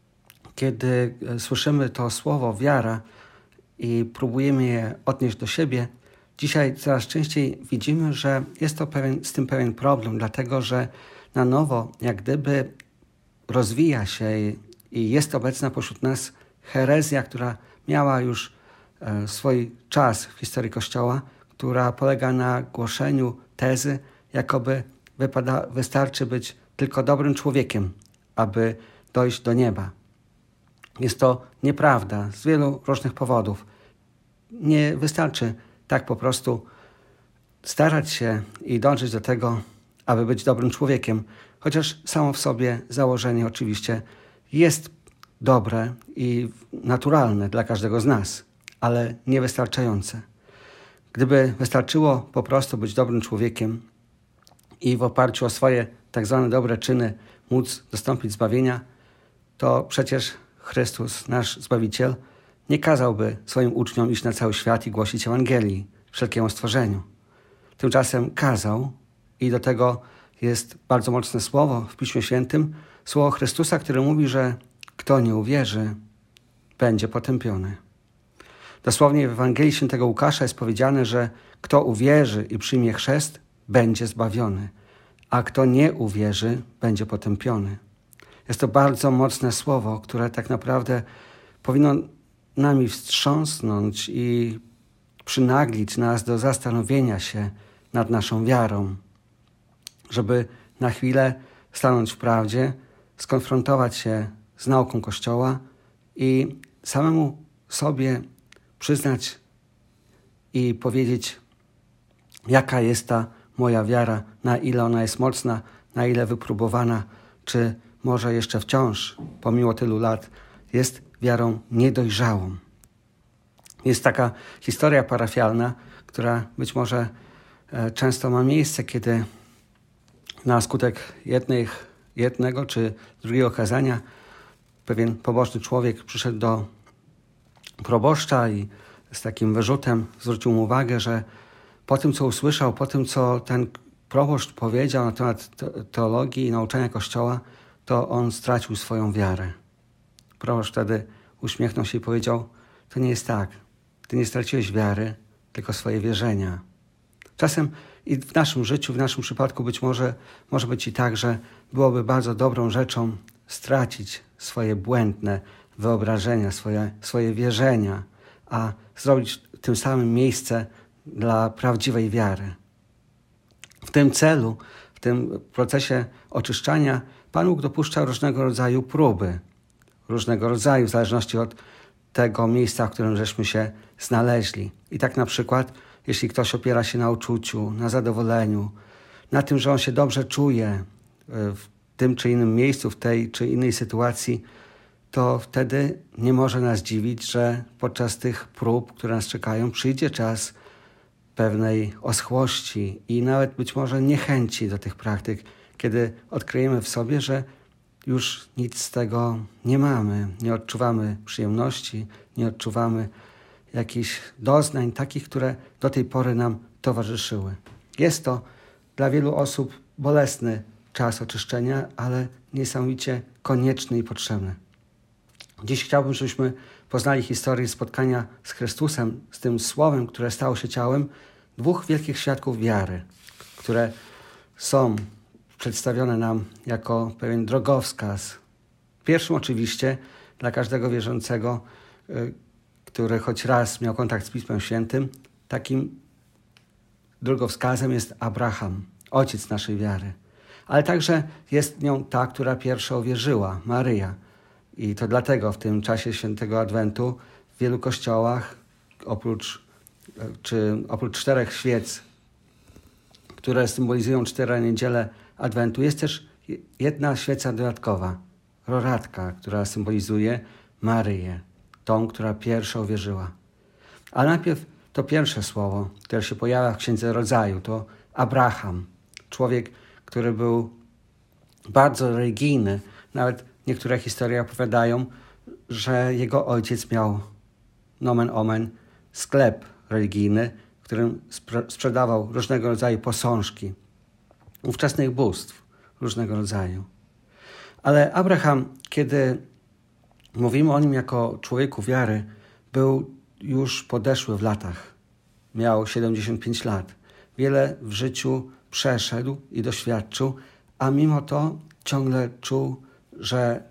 Speaker 18: kiedy słyszymy to słowo wiara i próbujemy je odnieść do siebie, dzisiaj coraz częściej widzimy, że jest to z tym pewien problem, dlatego że na nowo, jak gdyby rozwija się i jest obecna pośród nas herezja, która miała już swój czas w historii Kościoła, która polega na głoszeniu tezy, jakoby wystarczy być tylko dobrym człowiekiem, aby dojść do nieba. Jest to nieprawda z wielu różnych powodów. Nie wystarczy tak po prostu starać się i dążyć do tego, aby być dobrym człowiekiem, chociaż samo w sobie założenie oczywiście jest dobre i naturalne dla każdego z nas, ale niewystarczające. Gdyby wystarczyło po prostu być dobrym człowiekiem i w oparciu o swoje tak zwane dobre czyny móc dostąpić zbawienia, to przecież Chrystus, nasz Zbawiciel, nie kazałby swoim uczniom iść na cały świat i głosić Ewangelii wszelkiemu stworzeniu. Tymczasem kazał, i do tego jest bardzo mocne słowo w Piśmie Świętym, słowo Chrystusa, które mówi, że kto nie uwierzy, będzie potępiony. Dosłownie w Ewangelii Świętego Łukasza jest powiedziane, że kto uwierzy i przyjmie chrzest, będzie zbawiony, a kto nie uwierzy, będzie potępiony. Jest to bardzo mocne słowo, które tak naprawdę powinno nami wstrząsnąć i przynaglić nas do zastanowienia się nad naszą wiarą, żeby na chwilę stanąć w prawdzie, skonfrontować się z nauką Kościoła i samemu sobie przyznać i powiedzieć, jaka jest ta moja wiara, na ile ona jest mocna, na ile wypróbowana, czy może jeszcze wciąż, pomimo tylu lat, jest wiarą niedojrzałą. Jest taka historia parafialna, która być może często ma miejsce, kiedy na skutek jednego czy drugiego kazania pewien pobożny człowiek przyszedł do proboszcza i z takim wyrzutem zwrócił mu uwagę, że po tym, co usłyszał, po tym, co ten proboszcz powiedział na temat teologii i nauczania Kościoła, to on stracił swoją wiarę. Proboszcz wtedy uśmiechnął się i powiedział: to nie jest tak. Ty nie straciłeś wiary, tylko swoje wierzenia. Czasem i w naszym życiu, w naszym przypadku być może być i tak, że byłoby bardzo dobrą rzeczą stracić swoje błędne wyobrażenia, swoje wierzenia, a zrobić tym samym miejsce dla prawdziwej wiary. W tym celu, w tym procesie oczyszczania Pan Bóg dopuszcza różnego rodzaju próby, różnego rodzaju, w zależności od tego miejsca, w którym żeśmy się znaleźli. I tak na przykład, jeśli ktoś opiera się na uczuciu, na zadowoleniu, na tym, że on się dobrze czuje w tym czy innym miejscu, w tej czy innej sytuacji, to wtedy nie może nas dziwić, że podczas tych prób, które nas czekają, przyjdzie czas pewnej oschłości i nawet być może niechęci do tych praktyk, kiedy odkryjemy w sobie, że już nic z tego nie mamy, nie odczuwamy przyjemności, nie odczuwamy jakichś doznań takich, które do tej pory nam towarzyszyły. Jest to dla wielu osób bolesny czas oczyszczenia, ale niesamowicie konieczny i potrzebny. Dziś chciałbym, żebyśmy poznali historię spotkania z Chrystusem, z tym Słowem, które stało się ciałem, dwóch wielkich świadków wiary, które są przedstawione nam jako pewien drogowskaz. Pierwszym oczywiście dla każdego wierzącego, który choć raz miał kontakt z Pismem Świętym, takim drogowskazem jest Abraham, ojciec naszej wiary. Ale także jest nią ta, która pierwsza uwierzyła, Maryja. I to dlatego w tym czasie Świętego Adwentu w wielu kościołach oprócz 4 świec, które symbolizują 4 niedziele Adwentu, jest też jedna świeca dodatkowa, roratka, która symbolizuje Maryję, tą, która pierwsza uwierzyła. Ale najpierw to pierwsze słowo, które się pojawia w Księdze Rodzaju, to Abraham, człowiek, który był bardzo religijny. Nawet niektóre historie opowiadają, że jego ojciec miał, nomen omen, sklep religijny, w którym sprzedawał różnego rodzaju posążki ówczesnych bóstw różnego rodzaju. Ale Abraham, kiedy mówimy o nim jako człowieku wiary, był już podeszły w latach. Miał 75 lat. Wiele w życiu przeszedł i doświadczył, a mimo to ciągle czuł, że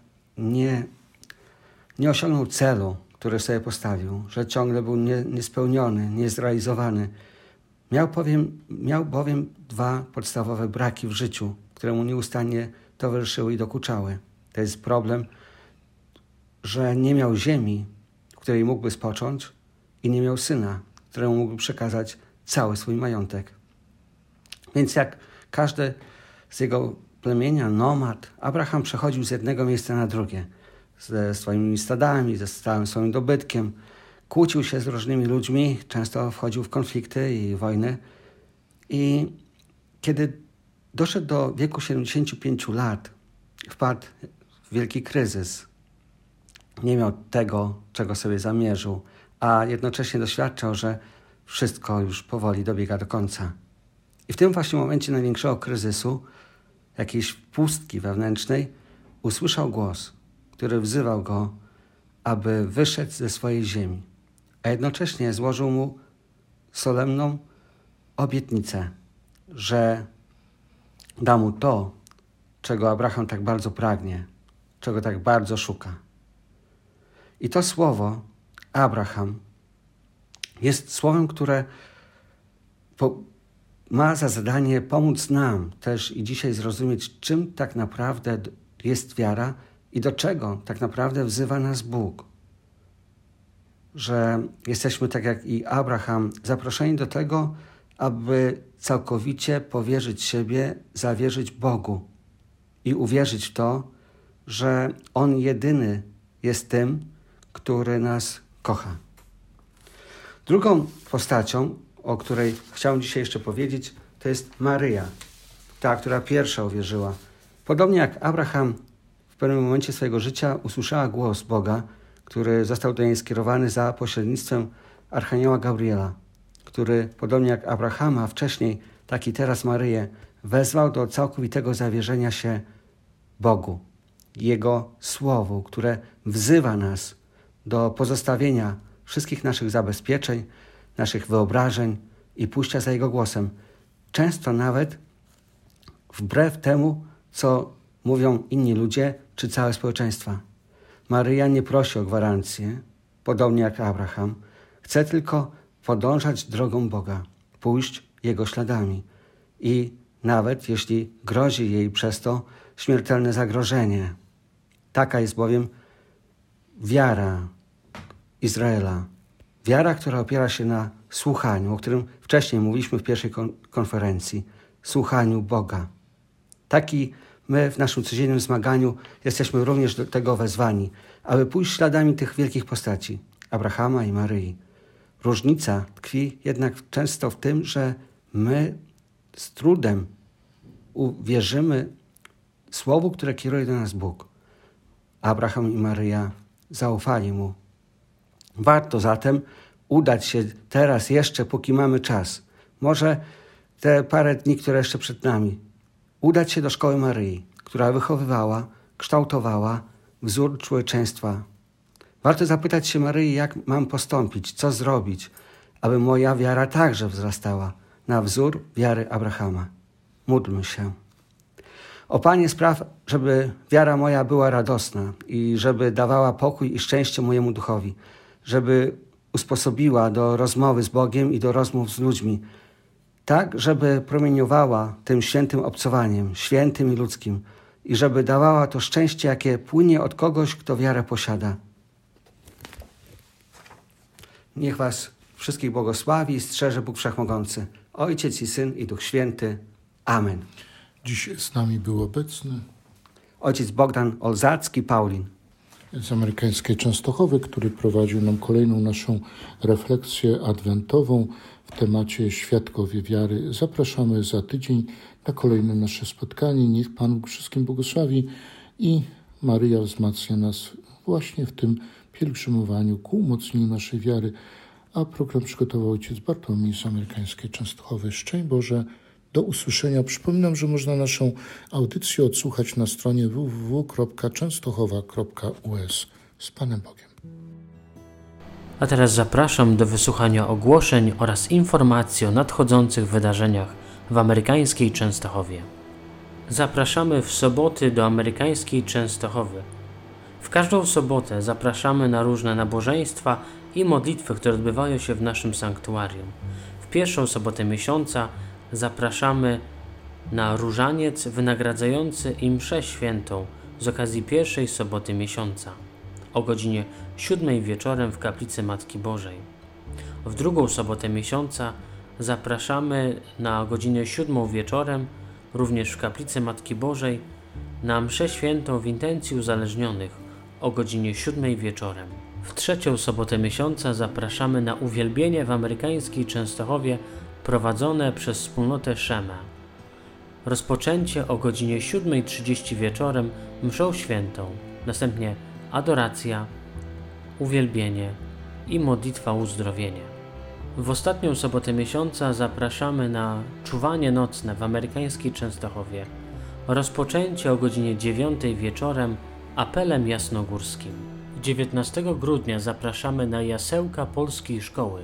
Speaker 18: nie osiągnął celu, który sobie postawił, że ciągle był niespełniony, niezrealizowany. Miał bowiem 2 podstawowe braki w życiu, które mu nieustannie towarzyszyły i dokuczały. To jest problem, że nie miał ziemi, w której mógłby spocząć, i nie miał syna, któremu mógłby przekazać cały swój majątek. Więc jak każdy z jego plemienia, nomad, Abraham przechodził z jednego miejsca na drugie, ze swoimi stadami, ze całym swoim dobytkiem, kłócił się z różnymi ludźmi, często wchodził w konflikty i wojny. I kiedy doszedł do wieku 75 lat, wpadł w wielki kryzys. Nie miał tego, czego sobie zamierzył, a jednocześnie doświadczał, że wszystko już powoli dobiega do końca. I w tym właśnie momencie największego kryzysu, jakiejś pustki wewnętrznej, usłyszał głos, który wzywał go, aby wyszedł ze swojej ziemi, a jednocześnie złożył mu solemną obietnicę, że da mu to, czego Abraham tak bardzo pragnie, czego tak bardzo szuka. I to słowo, Abraham, jest słowem, które ma za zadanie pomóc nam też i dzisiaj zrozumieć, czym tak naprawdę jest wiara i do czego tak naprawdę wzywa nas Bóg. Że jesteśmy, tak jak i Abraham, zaproszeni do tego, aby całkowicie powierzyć siebie, zawierzyć Bogu i uwierzyć w to, że On jedyny jest tym, który nas kocha. Drugą postacią o której chciałem dzisiaj jeszcze powiedzieć, to jest Maryja, ta, która pierwsza uwierzyła. Podobnie jak Abraham w pewnym momencie swojego życia usłyszała głos Boga, który został do niej skierowany za pośrednictwem Archanioła Gabriela, który podobnie jak Abrahama wcześniej, tak i teraz Maryję, wezwał do całkowitego zawierzenia się Bogu, Jego Słowu, które wzywa nas do pozostawienia wszystkich naszych zabezpieczeń, naszych wyobrażeń i pójścia za Jego głosem. Często nawet wbrew temu, co mówią inni ludzie czy całe społeczeństwa. Maryja nie prosi o gwarancję, podobnie jak Abraham. Chce tylko podążać drogą Boga, pójść Jego śladami. I nawet jeśli grozi jej przez to śmiertelne zagrożenie. Taka jest bowiem wiara Izraela. Wiara, która opiera się na słuchaniu, o którym wcześniej mówiliśmy w pierwszej konferencji. Słuchaniu Boga. Taki my w naszym codziennym zmaganiu jesteśmy również do tego wezwani, aby pójść śladami tych wielkich postaci, Abrahama i Maryi. Różnica tkwi jednak często w tym, że my z trudem uwierzymy słowu, które kieruje do nas Bóg. Abraham i Maryja zaufali Mu. Warto zatem udać się teraz jeszcze, póki mamy czas. Może te parę dni, które jeszcze przed nami. Udać się do szkoły Maryi, która wychowywała, kształtowała wzór człowieczeństwa. Warto zapytać się Maryi, jak mam postąpić, co zrobić, aby moja wiara także wzrastała na wzór wiary Abrahama. Módlmy się. O Panie, spraw, żeby wiara moja była radosna i żeby dawała pokój i szczęście mojemu duchowi, żeby usposobiła do rozmowy z Bogiem i do rozmów z ludźmi, tak, żeby promieniowała tym świętym obcowaniem, świętym i ludzkim, i żeby dawała to szczęście, jakie płynie od kogoś, kto wiarę posiada. Niech was wszystkich błogosławi i strzeże Bóg Wszechmogący, Ojciec i Syn i Duch Święty. Amen.
Speaker 17: Dziś z nami był obecny
Speaker 18: ojciec Bogdan Olzacki, Paulin.
Speaker 17: Z amerykańskiej Częstochowy, który prowadził nam kolejną naszą refleksję adwentową w temacie Świadkowie Wiary. Zapraszamy za tydzień na kolejne nasze spotkanie. Niech Pan Bóg wszystkim błogosławi i Maryja wzmacnia nas właśnie w tym pielgrzymowaniu ku umocnieniu naszej wiary. A program przygotował ojciec Bartłomiej z amerykańskiej Częstochowy. Szczęść Boże, do usłyszenia. Przypominam, że można naszą audycję odsłuchać na stronie www.częstochowa.us. Z Panem Bogiem.
Speaker 16: A teraz zapraszam do wysłuchania ogłoszeń oraz informacji o nadchodzących wydarzeniach w amerykańskiej Częstochowie. Zapraszamy w soboty do amerykańskiej Częstochowy. W każdą sobotę zapraszamy na różne nabożeństwa i modlitwy, które odbywają się w naszym sanktuarium. W pierwszą sobotę miesiąca zapraszamy na różaniec wynagradzający i mszę świętą z okazji pierwszej soboty miesiąca o godzinie 7 wieczorem w kaplicy Matki Bożej. W drugą sobotę miesiąca zapraszamy na godzinę 7 wieczorem również w kaplicy Matki Bożej na mszę świętą w intencji uzależnionych o godzinie 7 wieczorem. W trzecią sobotę miesiąca zapraszamy na uwielbienie w amerykańskiej Częstochowie prowadzone przez wspólnotę Szema. Rozpoczęcie o godzinie 7:30 wieczorem mszą świętą, następnie adoracja, uwielbienie i modlitwa uzdrowienia. W ostatnią sobotę miesiąca zapraszamy na czuwanie nocne w amerykańskiej Częstochowie. Rozpoczęcie o godzinie 9 wieczorem apelem jasnogórskim. 19 grudnia zapraszamy na jasełka Polskiej Szkoły.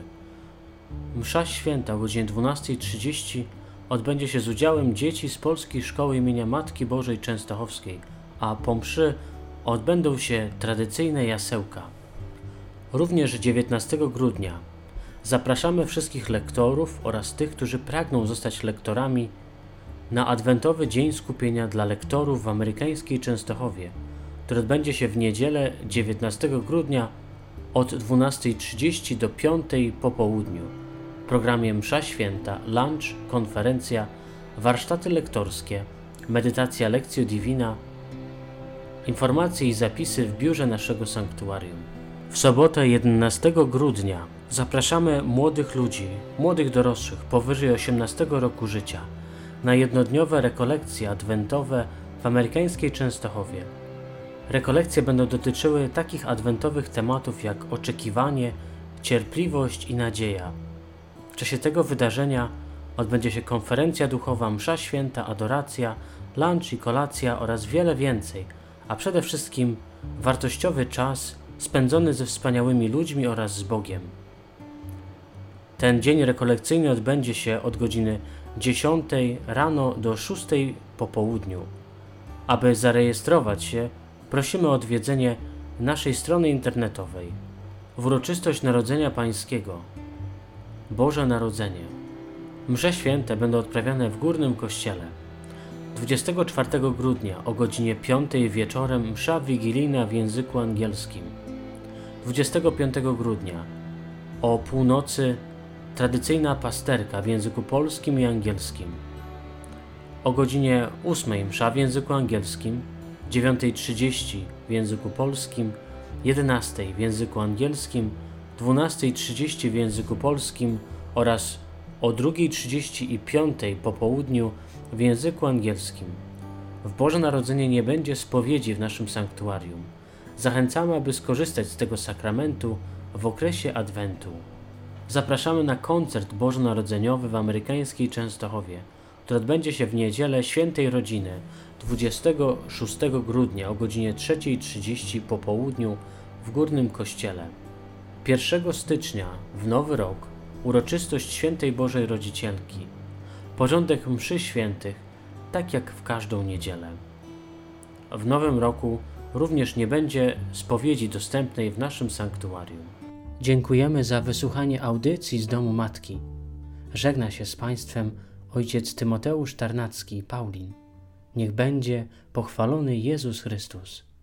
Speaker 16: Msza święta o godzinie 12:30 odbędzie się z udziałem dzieci z Polskiej Szkoły imienia Matki Bożej Częstochowskiej, a po mszy odbędą się tradycyjne jasełka. Również 19 grudnia zapraszamy wszystkich lektorów oraz tych, którzy pragną zostać lektorami na adwentowy dzień skupienia dla lektorów w amerykańskiej Częstochowie, który odbędzie się w niedzielę 19 grudnia od 12:30 do 5 po południu. W programie msza święta, lunch, konferencja, warsztaty lektorskie, medytacja Lectio Divina, informacje i zapisy w biurze naszego sanktuarium. W sobotę 11 grudnia Zapraszamy młodych ludzi, młodych dorosłych powyżej 18 roku życia na jednodniowe rekolekcje adwentowe w amerykańskiej Częstochowie. Rekolekcje będą dotyczyły takich adwentowych tematów jak oczekiwanie, cierpliwość i nadzieja. W czasie tego wydarzenia odbędzie się konferencja duchowa, msza święta, adoracja, lunch i kolacja oraz wiele więcej, a przede wszystkim wartościowy czas spędzony ze wspaniałymi ludźmi oraz z Bogiem. Ten dzień rekolekcyjny odbędzie się od godziny 10 rano do 6 po południu. Aby zarejestrować się, prosimy o odwiedzenie naszej strony internetowej. W uroczystość Narodzenia Pańskiego. Boże Narodzenie. Msze święte będą odprawiane w Górnym Kościele. 24 grudnia o godzinie 5 wieczorem msza wigilijna w języku angielskim. 25 grudnia o północy tradycyjna pasterka w języku polskim i angielskim. O godzinie 8 msza w języku angielskim, 9:30 w języku polskim, 11 w języku angielskim, 12:30 w języku polskim oraz o 2:30 i 5 po południu w języku angielskim. W Boże Narodzenie nie będzie spowiedzi w naszym sanktuarium. Zachęcamy, aby skorzystać z tego sakramentu w okresie Adwentu. Zapraszamy na koncert bożonarodzeniowy w amerykańskiej Częstochowie, który odbędzie się w niedzielę Świętej Rodziny 26 grudnia o godzinie 3:30 po południu w Górnym Kościele. 1 stycznia w Nowy Rok uroczystość Świętej Bożej Rodzicielki. Porządek mszy świętych, tak jak w każdą niedzielę. W Nowym Roku również nie będzie spowiedzi dostępnej w naszym sanktuarium. Dziękujemy za wysłuchanie audycji z Domu Matki. Żegna się z Państwem ojciec Tymoteusz Tarnacki, Paulin. Niech będzie pochwalony Jezus Chrystus.